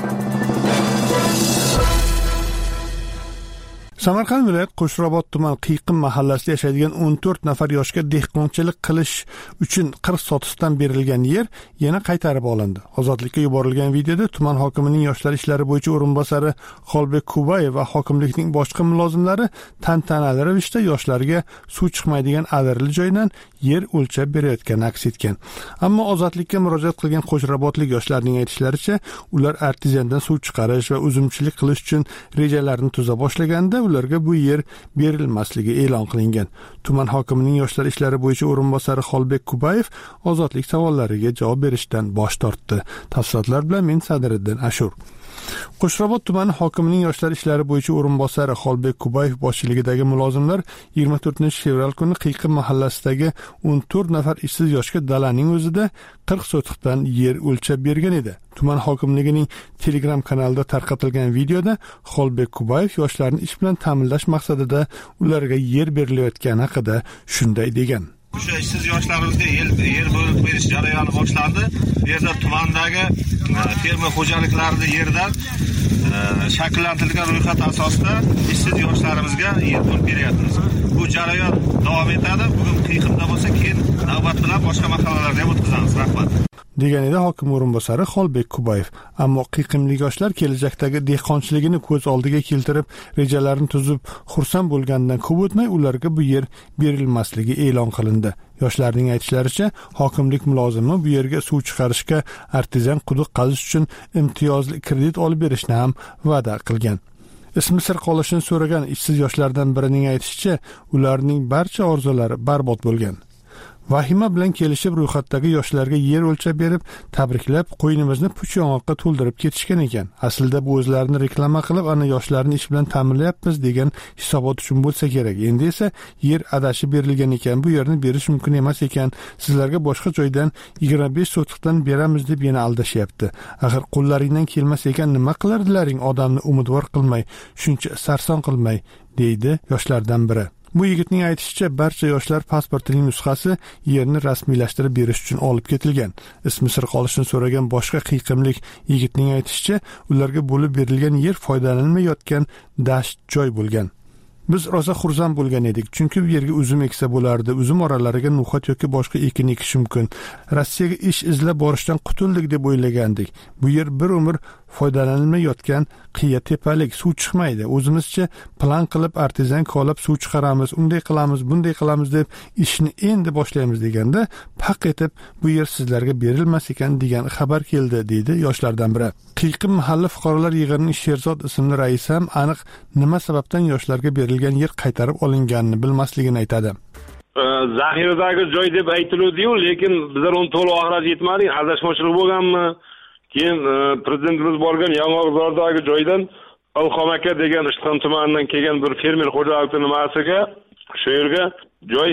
Samarqand viloyat Qo'shrobod tuman Qiyiqim mahallasida yashaydigan 14 nafar yoshga dehqonchilik qilish uchun 40 sotisdan berilgan yer yana qaytarib olindi. Ozodlikka yuborilgan videoda tuman hokimining yoshlar ishlari bo'yicha o'rinbosari Xolbek Kubayev va hokimlikning boshqa mulozimlari tantanali ravishda yoshlarga suv chiqmaydigan adirli joydan yer o'lchab berayotgani aks etgan. Ammo Ozodlikka murojaat qilgan Qo'shrobodlik yoshlarning aytishlaricha, ular artizandan suv chiqarish va uzumchilik qilish uchun rejalarini tuza boshlaganda ularga bu yer berilmasligi e'lon qilingan. Tuman hokimining yoshlar ishlari bo'yicha o'rinbosari Xolbek Kubayev Ozodlik savollariga javob berishdan bosh tortdi. Tafsilotlar bilan men Sadiriddin Ashur. Qo'shrobod tumani hokimining yoshlar ishlari bo'yicha o'rinbosari Xolbek Kubayev boshchiligidagi mulozimlar 24-fevral kuni Qiyiqim mahallasidagi 14 nafar ishsiz yoshga dalaning o'zida 40 sotixdan yer o'lchab bergan edi. Tuman hokimligining Telegram kanalida tarqatilgan videoda Xolbek Kubayev yoshlarni ish bilan ta'minlash maqsadida ularga yer berilayotgani haqida shunday degan. O'sha ishsiz yoshlarimizga yer bo'lib berish jarayoni boshlandi. Bu yerda tumandagi fermer xo'jaliklarida yerdan shakllantirilgan ro'yxat asosida ishsiz yoshlarimizga yer bo'lib beryapmiz. Bu jarayon davom etadi. Bugun Qiyiqimda bo'lsa, keyin navbat bilan boshqa mahallalarga ham o'tkazamiz. Rahmat. degan edi hokim o'rinbosari Xolbek Kubayev. Ammo qiyiqimlik yoshlar kelajakdagi dehqonchiligini ko'z oldiga keltirib, rejalarini tuzib, xursand bo'lganidan ko'p o'tmay ularga bu yer berilmasligi e'lon qilindi. Yoshlarning aytishlaricha, hokimlik mulozimi bu yerga suv chiqarishga artizan quduq qazish uchun imtiyozli kredit olib berishni ham va'da qilgan. Ismi sir qolishini so'ragan ishsiz yoshlardan birining aytishicha, ularning barcha orzulari barbod bo'lgan. Vahima bilan kelishib ro'yxatdagi yoshlarga yer o'lchab berib, tabriklab, qo'ynimizni puch yong'oqqa to'ldirib ketishgan ekan. Aslida bu o'zlarini reklama qilib, ana yoshlarni ish bilan ta'minlayapmiz degan hisobot uchun bo'lsa kerak. Endi esa yer adashib berilgan ekan, bu yerni berish mumkin emas ekan. Sizlarga boshqa joydan 25 sotiqdan beramiz deb yana aldashyapti. Axir qo'llaringdan kelmas ekan nima qilardilaring, odamni umidvor qilmay, shuncha sarson qilmay, deydi yoshlardan biri. Bu yigitning aytishicha, barcha yoshlar pasportining nusxasi yerni rasmiylashtirib berish uchun olib ketilgan. Ismi sir qolishini so'ragan boshqa qiyiqimlik yigitning aytishicha, ularga bo'lib berilgan yer foydalanilmayotgan dasht joy bo'lgan. Biz rosa xursand bo'lgan edik, chunki bu yerga uzum eksa bo'lardi. Uzum oralariga no'xat yoki boshqa ekin ekish mumkin. Rossiyaga ish izlab borishdan qutuldik deb o'ylagandik. Bu yer bir umr foydalanilmayotgan qiya tepalik, suv chiqmaydi. O'zimizcha plan qilib artizan kolab suv chiqaramiz, unday qilamiz, bunday qilamiz deb ishni endi boshlaymiz deganda, paq etib bu yer sizlarga berilmas ekan degan xabar keldi, deydi yoshlardan biri. Qiyiqim mahalla fuqarolar yig'inining Sherzod ismli raisi ham aniq nima sababdan yoshlarga berilgan yer qaytarib olinganini bilmasligini aytadi. Zaxiradagi joy deb aytiladi-yu, lekin bizlar uni to'liq oxirati yetmadik, adashmoqchilik bo'lganmi? Keyin prezidentimiz borgan Yong'oqzordagi joydan Ilhom aka degan Ishton tumanidan kelgan bir fermer xo'jaligi nimasiga shu yerga joy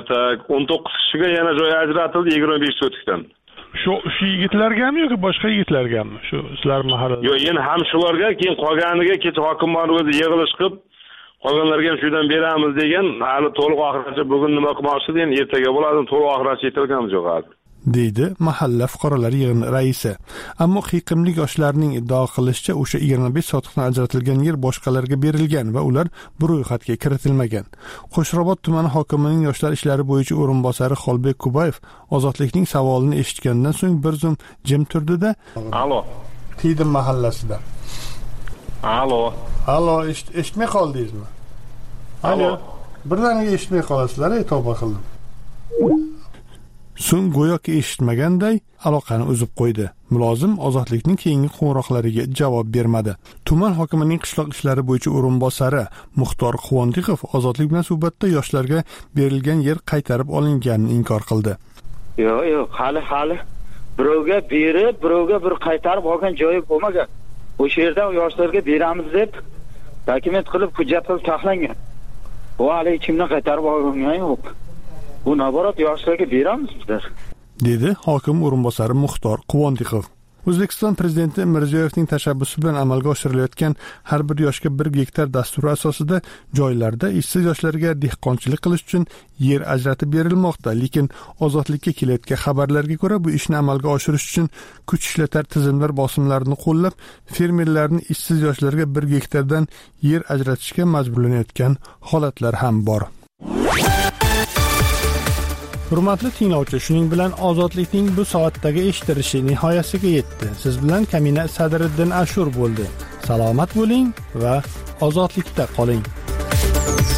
19 kishiga yana joy ajratildi 25 sotikdan. Shu yigitlargami yoki boshqa yigitlargami? Shu sizlar mahallada. Yo'q, yana ham shularga, keyin qolganiga kecha hokimlar o'zi yig'ilish qilib, qolganlarga ham shundan beramiz degan, hali to'liq oxirgacha bugun nima qilmoqchi degan, ertaga bo'ladi, to'liq oxirgacha yetilgan yo'q hali. deydi mahalla fuqarolar yig'ini raisi. Ammo qiyiqimlik yoshlarning iddao qilishicha, o'sha 25 sotiqdan ajratilgan yer boshqalarga berilgan va ular bu ro'yxatga kiritilmagan. Qo'shrobod tumani hokimining yoshlar ishlari bo'yicha o'rinbosari Xolbek Kubayev ozodlikning savolini eshitgandan so'ng bir zum jim turdi-da, "Alo, Qiyiqim mahallasida. Alo, eshitmay qoldingizmi? Alo. Birdaniga eshitmay qolasizlar, tavba qildim. so'ng go'yoki eshitmaganday aloqani uzib qo'ydi. Mulozim Ozodlikning keyingi qo'ng'iroqlariga javob bermadi. Tuman hokimining qishloq ishlari bo'yicha o'rinbosari Muxtor Quvondiqov Ozodlik bilan suhbatda yoshlarga berilgan yer qaytarib olinganini inkor qildi. Yo'q, hali birovga berib, birovga bir qaytarib olgan joyi bo'lmagan. O'sha yerdan yoshlarga beramiz deb dokument qilib, hujjat qilib taxlangan. Bu hali kimdan qaytarib olgan yo'q. Bu naborat yoshlarga beramiz bizlar, dedi hokim o'rinbosari Muxtor Quvondiqov. O'zbekiston prezidenti Mirziyoyevning tashabbusi bilan amalga oshirilayotgan har bir yoshga 1 gektar dasturi asosida joylarda ishsiz yoshlarga dehqonchilik qilish uchun yer ajratib berilmoqda, lekin Ozodlikka kelayotgan xabarlarga ko'ra bu ishni amalga oshirish uchun kuch ishlatar tizimlar bosimlarini qo'llab, fermerlarni ishsiz yoshlarga 1 gektardan yer ajratishga majburlanayotgan holatlar ham bor. Hurmatli tinglovchi, shuning bilan Ozodlikning bu soatdagi eshitirishi nihoyasiga yetdi. Siz bilan Kamina Sadriddin Ashur bo'ldi. Salomat bo'ling va ozodlikda qoling.